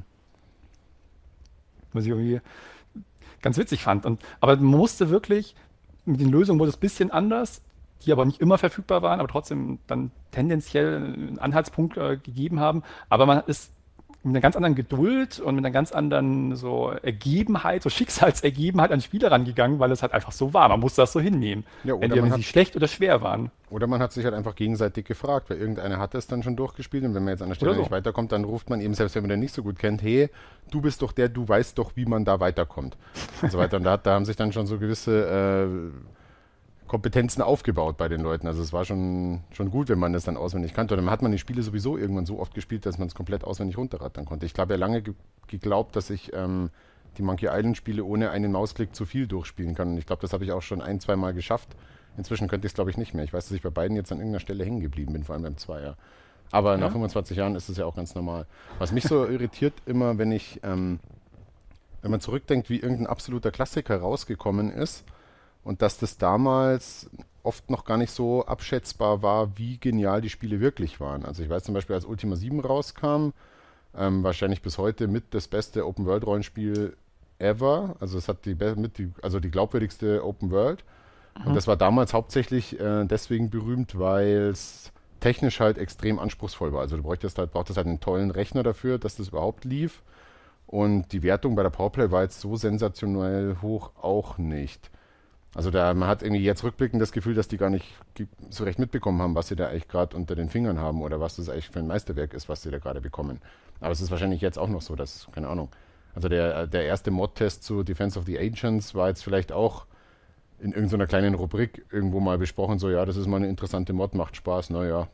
Speaker 2: Was ich irgendwie ganz witzig fand. Und, aber man musste wirklich, mit den Lösungen wurde es ein bisschen anders, die aber nicht immer verfügbar waren, aber trotzdem dann tendenziell einen Anhaltspunkt äh, gegeben haben. Aber man ist mit einer ganz anderen Geduld und mit einer ganz anderen so Ergebenheit, so Schicksalsergebenheit an Spiele rangegangen, weil es halt einfach so war. Man musste das so hinnehmen.
Speaker 1: Ja, oder
Speaker 2: Entweder
Speaker 1: man
Speaker 2: wenn sie
Speaker 1: hat-
Speaker 2: schlecht oder schwer waren.
Speaker 1: Oder man hat sich halt einfach gegenseitig gefragt, weil irgendeiner hat es dann schon durchgespielt, und wenn man jetzt an der Stelle
Speaker 2: Oder so.
Speaker 1: nicht weiterkommt, dann ruft man eben, selbst wenn man den nicht so gut kennt, hey, du bist doch der, du weißt doch, wie man da weiterkommt und so weiter. Und da, hat- da haben sich dann schon so gewisse äh, Kompetenzen aufgebaut bei den Leuten. Also es war schon, schon gut, wenn man das dann auswendig kannte. Und dann hat man die Spiele sowieso irgendwann so oft gespielt, dass man es komplett auswendig runterrattern konnte. Ich glaube ja lange ge geglaubt, dass ich ähm, die Monkey Island Spiele ohne einen Mausklick zu viel durchspielen kann. Und ich glaube, das habe ich auch schon ein, zwei Mal geschafft. Inzwischen könnte ich es, glaube ich, nicht mehr. Ich weiß, dass ich bei beiden jetzt an irgendeiner Stelle hängen geblieben bin, vor allem beim Zweier. Aber
Speaker 2: Ja.
Speaker 1: nach fünfundzwanzig Jahren ist es ja auch ganz normal. Was mich so irritiert immer, wenn ich, ähm, wenn man zurückdenkt, wie irgendein absoluter Klassiker rausgekommen ist, und dass das damals oft noch gar nicht so abschätzbar war, wie genial die Spiele wirklich waren. Also ich weiß zum Beispiel, als Ultima sieben rauskam, ähm, wahrscheinlich bis heute mit das beste Open-World-Rollenspiel ever. Also es hat die, be- mit die, also die glaubwürdigste Open World. Und das war damals hauptsächlich äh, deswegen berühmt, weil es technisch halt extrem anspruchsvoll war. Also du bräuchtest halt, brauchtest halt einen tollen Rechner dafür, dass das überhaupt lief. Und die Wertung bei der Powerplay war jetzt so sensationell hoch auch nicht. Also da, man hat irgendwie jetzt rückblickend das Gefühl, dass die gar nicht ge- so recht mitbekommen haben, was sie da eigentlich gerade unter den Fingern haben oder was das eigentlich für ein Meisterwerk ist, was sie da gerade bekommen. Aber es ist wahrscheinlich jetzt auch noch so, dass, keine Ahnung. Also der, der erste Mod-Test zu Defense of the Ancients war jetzt vielleicht auch in irgendeiner kleinen Rubrik irgendwo mal besprochen, so ja, das ist mal eine interessante Mod, macht Spaß, naja,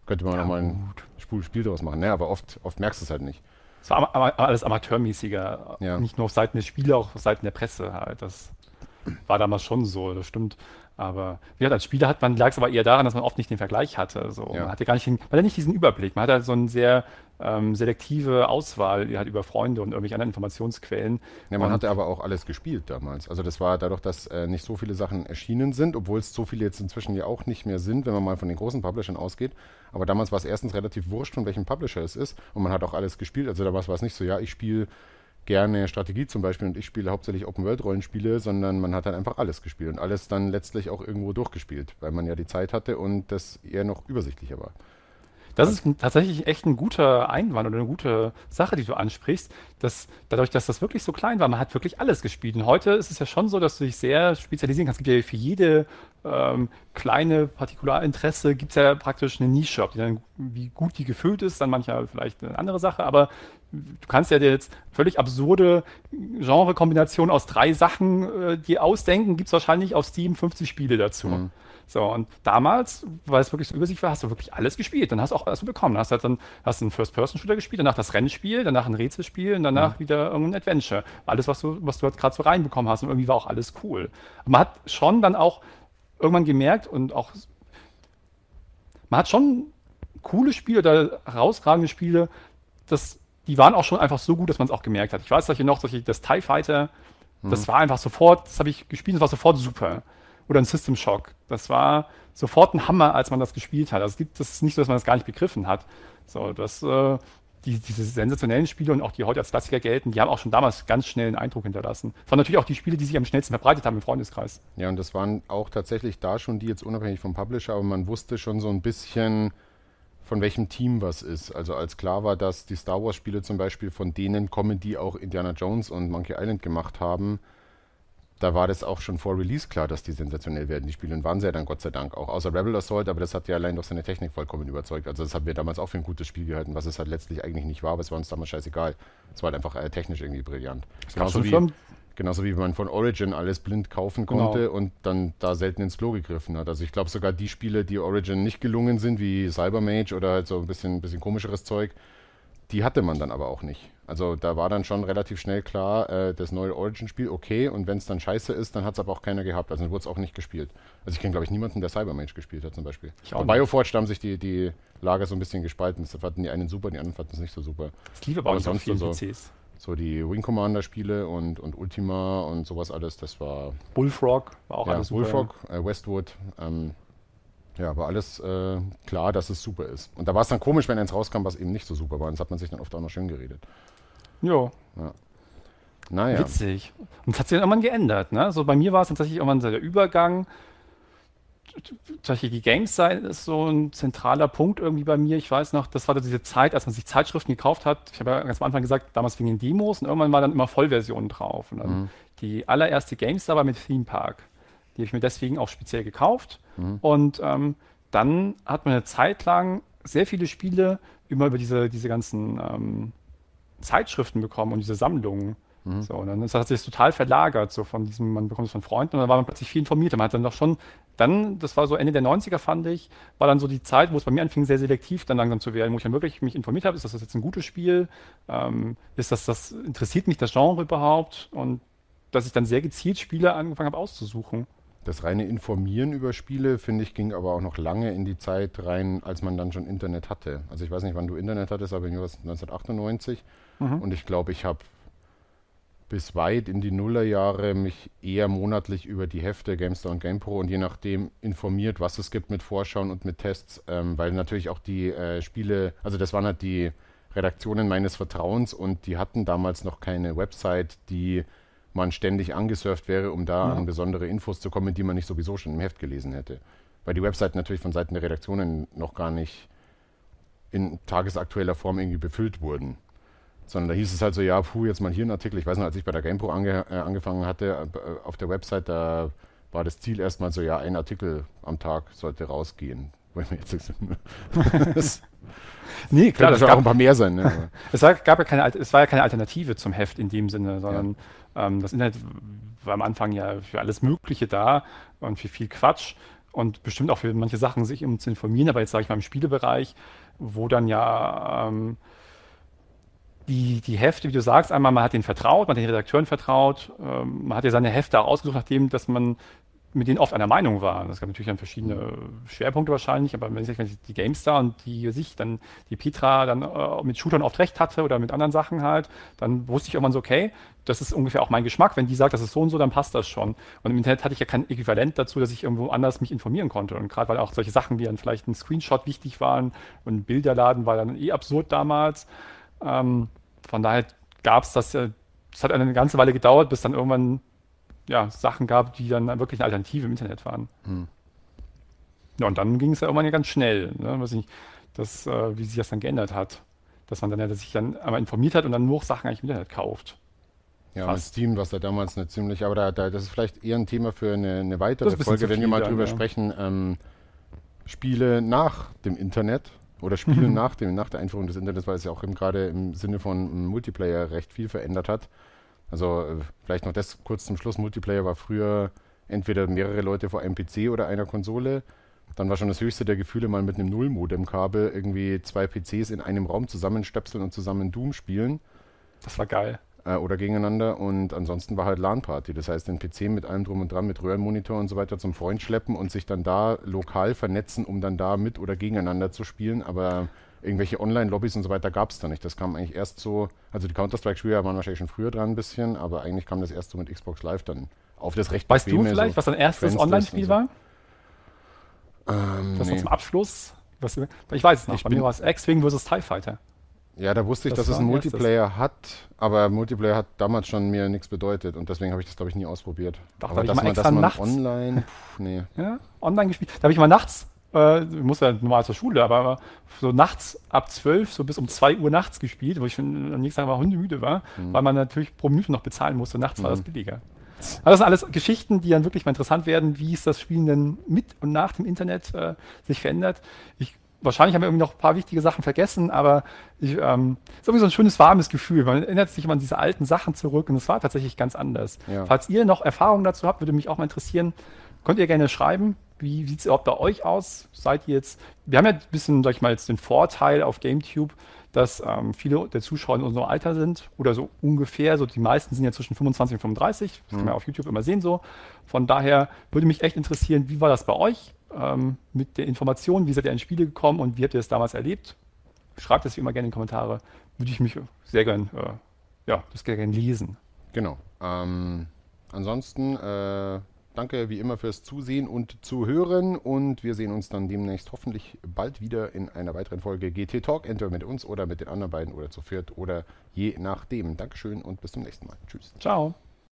Speaker 1: Könnte man
Speaker 2: Ja,
Speaker 1: nochmal ein
Speaker 2: gut.
Speaker 1: Spiel, Spiel daraus machen. Ne, aber oft, oft merkst du es halt nicht.
Speaker 2: Es war ama ama alles amateurmäßiger,
Speaker 1: Ja.
Speaker 2: nicht nur auf Seiten der Spieler, auch auf Seiten der Presse halt. Das war damals schon so, das stimmt. Aber wie gesagt, als Spieler hat man, lag es aber eher daran, dass man oft nicht den Vergleich hatte. So.
Speaker 1: Ja.
Speaker 2: Man hatte gar nicht den, man hatte nicht diesen Überblick. Man hatte so eine sehr ähm, selektive Auswahl halt über Freunde und irgendwelche anderen Informationsquellen.
Speaker 1: Ja, man
Speaker 2: Und
Speaker 1: hatte aber auch alles gespielt damals. Also das war dadurch, dass äh, nicht so viele Sachen erschienen sind, obwohl es so viele jetzt inzwischen ja auch nicht mehr sind, wenn man mal von den großen Publishern ausgeht. Aber damals war es erstens relativ wurscht, von welchem Publisher es ist. Und man hat auch alles gespielt. Also damals war es nicht so, ja, ich spiele gerne Strategie zum Beispiel und ich spiele hauptsächlich Open-World-Rollenspiele, sondern man hat dann einfach alles gespielt und alles dann letztlich auch irgendwo durchgespielt, weil man ja die Zeit hatte und das eher noch übersichtlicher war.
Speaker 2: das ist ein- tatsächlich echt ein guter Einwand oder eine gute Sache, die du ansprichst, dass dadurch, dass das wirklich so klein war, man hat wirklich alles gespielt. Und heute ist es ja schon so, dass du dich sehr spezialisieren kannst. Es gibt ja für jede ähm, kleine Partikularinteresse gibt es ja praktisch eine Nische. Ob die dann, wie gut die gefüllt ist, dann manchmal vielleicht eine andere Sache, aber du kannst ja dir jetzt völlig absurde Genre-Kombinationen aus drei Sachen äh, dir ausdenken, gibt es wahrscheinlich auf Steam fünfzig Spiele dazu.
Speaker 1: Mhm.
Speaker 2: So, und damals, weil es wirklich so übersichtlich war, hast du wirklich alles gespielt. Dann hast du auch alles bekommen. Hast halt dann hast du einen First-Person-Shooter gespielt, danach das Rennspiel, danach ein Rätselspiel und danach wieder irgendein Adventure. Alles, was du, was du halt gerade so reinbekommen hast. Und irgendwie war auch alles cool. Aber man hat schon dann auch irgendwann gemerkt und auch, man hat schon coole Spiele oder herausragende Spiele, das, die waren auch schon einfach so gut, dass man es auch gemerkt hat. Ich weiß solche noch, solche, das TIE Fighter, das war einfach sofort, das habe ich gespielt, das war sofort super. Oder ein System Shock. Das war sofort ein Hammer, als man das gespielt hat. Also es gibt, das ist nicht so, dass man das gar nicht begriffen hat. So, das, äh, die, diese sensationellen Spiele und auch die heute als Klassiker gelten, die haben auch schon damals ganz schnell einen Eindruck hinterlassen. Das waren natürlich auch die Spiele, die sich am schnellsten verbreitet haben im Freundeskreis.
Speaker 1: Ja, und das waren auch tatsächlich da schon die jetzt unabhängig vom Publisher, aber man wusste schon so ein bisschen, von welchem Team was ist. Also als klar war, dass die Star Wars Spiele zum Beispiel von denen kommen, die auch Indiana Jones und Monkey Island gemacht haben, da war das auch schon vor Release klar, dass die sensationell werden, die Spiele. Und waren sie ja dann Gott sei Dank auch. Außer Rebel Assault, aber das hat ja allein durch seine Technik vollkommen überzeugt. Also das haben wir damals auch für ein gutes Spiel gehalten, was es halt letztlich eigentlich nicht war, aber es war uns damals scheißegal. Es war halt einfach äh, technisch irgendwie brillant. Genauso wie,
Speaker 2: Firmen,
Speaker 1: genauso wie man von Origin alles blind kaufen
Speaker 2: Genau.
Speaker 1: konnte und dann da selten ins Klo gegriffen hat. Also ich glaube sogar die Spiele, die Origin nicht gelungen sind, wie Cybermage oder halt so ein bisschen, bisschen komischeres Zeug, die hatte man dann aber auch nicht. Also da war dann schon relativ schnell klar, äh, das neue Origin-Spiel, okay, und wenn es dann scheiße ist, dann hat es aber auch keiner gehabt. Also dann wurde es auch nicht gespielt. Also ich kenne, glaube ich, niemanden, der Cybermage gespielt hat zum Beispiel.
Speaker 2: Ich auch
Speaker 1: Bei Bioforge, da haben sich die, die Lager so ein bisschen gespalten. Das fanden die einen super, die anderen fanden es nicht so super.
Speaker 2: das lief aber auch
Speaker 1: Aber
Speaker 2: nicht auf
Speaker 1: sonst
Speaker 2: vielen
Speaker 1: so-
Speaker 2: P Cs.
Speaker 1: So die Wing Commander-Spiele und, und Ultima und sowas alles, das war
Speaker 2: Bullfrog war auch
Speaker 1: ja,
Speaker 2: alles super.
Speaker 1: Bullfrog, äh, Westwood, ähm, ja, war alles äh, klar, dass es super ist. Und da war es dann komisch, wenn eins rauskam, was eben nicht so super war. Und das hat man sich dann oft auch noch schön geredet.
Speaker 2: Jo,
Speaker 1: Naja,
Speaker 2: witzig. Und das hat sich dann irgendwann geändert. Ne? So bei mir war es tatsächlich irgendwann so der Übergang. Tatsächlich die Games-Seite ist so ein zentraler Punkt irgendwie bei mir. Ich weiß noch, das war diese Zeit, als man sich Zeitschriften gekauft hat. Ich habe ja ganz am Anfang gesagt, damals wegen den Demos und irgendwann war dann immer Vollversionen drauf. Und dann
Speaker 1: Mhm.
Speaker 2: die allererste GameStar war mit Theme Park. Die habe ich mir deswegen auch speziell gekauft.
Speaker 1: Mhm.
Speaker 2: Und ähm, dann hat man eine Zeit lang sehr viele Spiele immer über diese, diese ganzen ähm, Zeitschriften bekommen und diese Sammlungen.
Speaker 1: Mhm.
Speaker 2: So, und dann ist, hat sich das total verlagert, so von diesem, man bekommt es von Freunden und dann war man plötzlich viel informierter. Man hat dann doch schon, dann, das war so Ende der neunziger, fand ich, war dann so die Zeit, wo es bei mir anfing, sehr selektiv dann langsam zu werden, wo ich dann wirklich mich informiert habe, ist das jetzt ein gutes Spiel, ähm, ist das, das, interessiert mich das Genre überhaupt und dass ich dann sehr gezielt Spiele angefangen habe auszusuchen.
Speaker 1: das reine Informieren über Spiele, finde ich, ging aber auch noch lange in die Zeit rein, als man dann schon Internet hatte. Also ich weiß nicht, wann du Internet hattest, aber mir war es neunzehnhundertachtundneunzig.
Speaker 2: Mhm.
Speaker 1: Und ich glaube, ich habe bis weit in die Nullerjahre mich eher monatlich über die Hefte GameStar und GamePro und je nachdem informiert, was es gibt mit Vorschauen und mit Tests, ähm, weil natürlich auch die äh, Spiele, also das waren halt die Redaktionen meines Vertrauens und die hatten damals noch keine Website, die man ständig angesurft wäre, um da
Speaker 2: Ja.
Speaker 1: an besondere Infos zu kommen, die man nicht sowieso schon im Heft gelesen hätte. Weil die Webseiten natürlich von Seiten der Redaktionen noch gar nicht in tagesaktueller Form irgendwie befüllt wurden. Sondern da hieß es halt so, ja, puh, jetzt mal hier ein Artikel. Ich weiß noch, als ich bei der GamePro ange, äh, angefangen hatte, äh, auf der Website, da war das Ziel erstmal so, ja, ein Artikel am Tag sollte rausgehen. Wo ich mir jetzt so, das
Speaker 2: Nee, klar,
Speaker 1: könnte
Speaker 2: das
Speaker 1: schon auch
Speaker 2: gab,
Speaker 1: ein paar mehr sein. Ne?
Speaker 2: es, war, gab ja keine, Alt- es war ja keine Alternative zum Heft in dem Sinne, sondern ähm, das Internet war am Anfang ja für alles Mögliche da und für viel Quatsch. und bestimmt auch für manche Sachen sich um zu informieren, aber jetzt sage ich mal im Spielebereich, wo dann ja ähm, die, die Hefte, wie du sagst, einmal man hat denen vertraut, man hat den Redakteuren vertraut, ähm, man hat ja seine Hefte auch ausgesucht, nachdem, dass man mit denen oft einer Meinung war. Das gab natürlich dann verschiedene Schwerpunkte wahrscheinlich, aber wenn ich, wenn ich die GameStar und die sich dann die Petra dann äh, mit Shootern oft recht hatte oder mit anderen Sachen halt, dann wusste ich irgendwann so, okay, das ist ungefähr auch mein Geschmack. Wenn die sagt, das ist so und so, dann passt das schon. Und im Internet hatte ich ja kein Äquivalent dazu, dass ich irgendwo anders mich informieren konnte. Und gerade weil auch solche Sachen wie dann vielleicht ein Screenshot wichtig waren und ein Bilderladen war dann eh absurd damals. Ähm, von daher gab es das, äh, das hat eine ganze Weile gedauert, bis dann irgendwann ja, Sachen gab, die dann wirklich eine Alternative im Internet waren. Hm. Ja, und dann ging es ja irgendwann ganz schnell, ne? Weiß nicht, das, äh, wie sich das dann geändert hat. Dass man dann ja dass sich dann einmal informiert hat und dann nur Sachen eigentlich im Internet kauft.
Speaker 1: Ja,
Speaker 2: Fast.
Speaker 1: mit Steam, was da damals eine ziemlich, aber da, da, das ist vielleicht eher ein Thema für eine, eine weitere Folge, wenn wir mal drüber dann, sprechen, ähm, Spiele nach dem Internet oder Spiele mhm. nach, dem, nach der Einführung des Internets, weil es ja auch eben gerade im Sinne von Multiplayer recht viel verändert hat. Also äh, vielleicht noch das kurz zum Schluss. Multiplayer war früher entweder mehrere Leute vor einem P C oder einer Konsole. Dann war schon das höchste der Gefühle, mal mit einem Null-Modem-Kabel irgendwie zwei P Cs in einem Raum zusammenstöpseln und zusammen Doom spielen.
Speaker 2: Das war geil.
Speaker 1: Äh, oder gegeneinander. Und ansonsten war halt LAN-Party. Das heißt, den P C mit allem drum und dran, mit Röhrenmonitor und so weiter zum Freund schleppen und sich dann da lokal vernetzen, um dann da mit oder gegeneinander zu spielen. Aber irgendwelche Online-Lobbys und so weiter gab es da nicht. Das kam eigentlich erst so, also die Counter-Strike-Spieler waren wahrscheinlich schon früher dran ein bisschen, aber eigentlich kam das erst so mit Xbox Live dann auf das recht
Speaker 2: Weißt du vielleicht, so was dein erstes Online-Spiel
Speaker 1: so.
Speaker 2: war?
Speaker 1: Ähm,
Speaker 2: das
Speaker 1: nee.
Speaker 2: war zum Abschluss? Was, ich weiß es noch,
Speaker 1: ich
Speaker 2: bei mir war es X-Wing versus TIE Fighter.
Speaker 1: Ja, da wusste ich,
Speaker 2: das
Speaker 1: dass es einen Multiplayer erstes. hat, aber Multiplayer hat damals schon mir nichts bedeutet und deswegen habe ich das, glaube ich, nie ausprobiert.
Speaker 2: Doch,
Speaker 1: aber
Speaker 2: da
Speaker 1: dass
Speaker 2: ich mal
Speaker 1: man,
Speaker 2: extra
Speaker 1: dass man
Speaker 2: nachts
Speaker 1: online, pff, nee.
Speaker 2: Ja, online gespielt. Da habe ich mal nachts äh, muss ja normal zur Schule, aber so nachts ab zwölf, so bis um zwei Uhr nachts gespielt, wo ich schon am nächsten Tag mal hundemüde war, mhm. weil man natürlich pro Minute noch bezahlen musste. Nachts mhm. war das billiger. Aber das sind alles Geschichten, die dann wirklich mal interessant werden, wie es das Spielen denn mit und nach dem Internet äh, sich verändert. Ich, wahrscheinlich haben wir irgendwie noch ein paar wichtige Sachen vergessen, aber ich, ähm, ist irgendwie so ein schönes, warmes Gefühl. Man erinnert sich immer an diese alten Sachen zurück und es war tatsächlich ganz anders. Ja. Falls ihr noch Erfahrungen dazu habt, würde mich auch mal interessieren, könnt ihr gerne schreiben. Wie sieht es überhaupt bei euch aus? Seid ihr jetzt, wir haben ja ein bisschen, sag ich mal, jetzt den Vorteil auf GameTube, dass ähm, viele der Zuschauer in unserem Alter sind oder so ungefähr, so die meisten sind ja zwischen fünfundzwanzig und fünfunddreißig, das mhm. kann man auf YouTube immer sehen so. Von daher würde mich echt interessieren, wie war das bei euch ähm, mit der Information, wie seid ihr in Spiele gekommen und wie habt ihr es damals erlebt? Schreibt das wie immer gerne in die Kommentare, würde ich mich sehr gern, äh, ja, das gerne lesen.
Speaker 1: Genau. Ähm, ansonsten äh danke wie immer fürs Zusehen und Zuhören und wir sehen uns dann demnächst hoffentlich bald wieder in einer weiteren Folge G T Talk, entweder mit uns oder mit den anderen beiden oder zu viert oder je nachdem. Dankeschön und bis zum nächsten Mal. Tschüss.
Speaker 2: Ciao.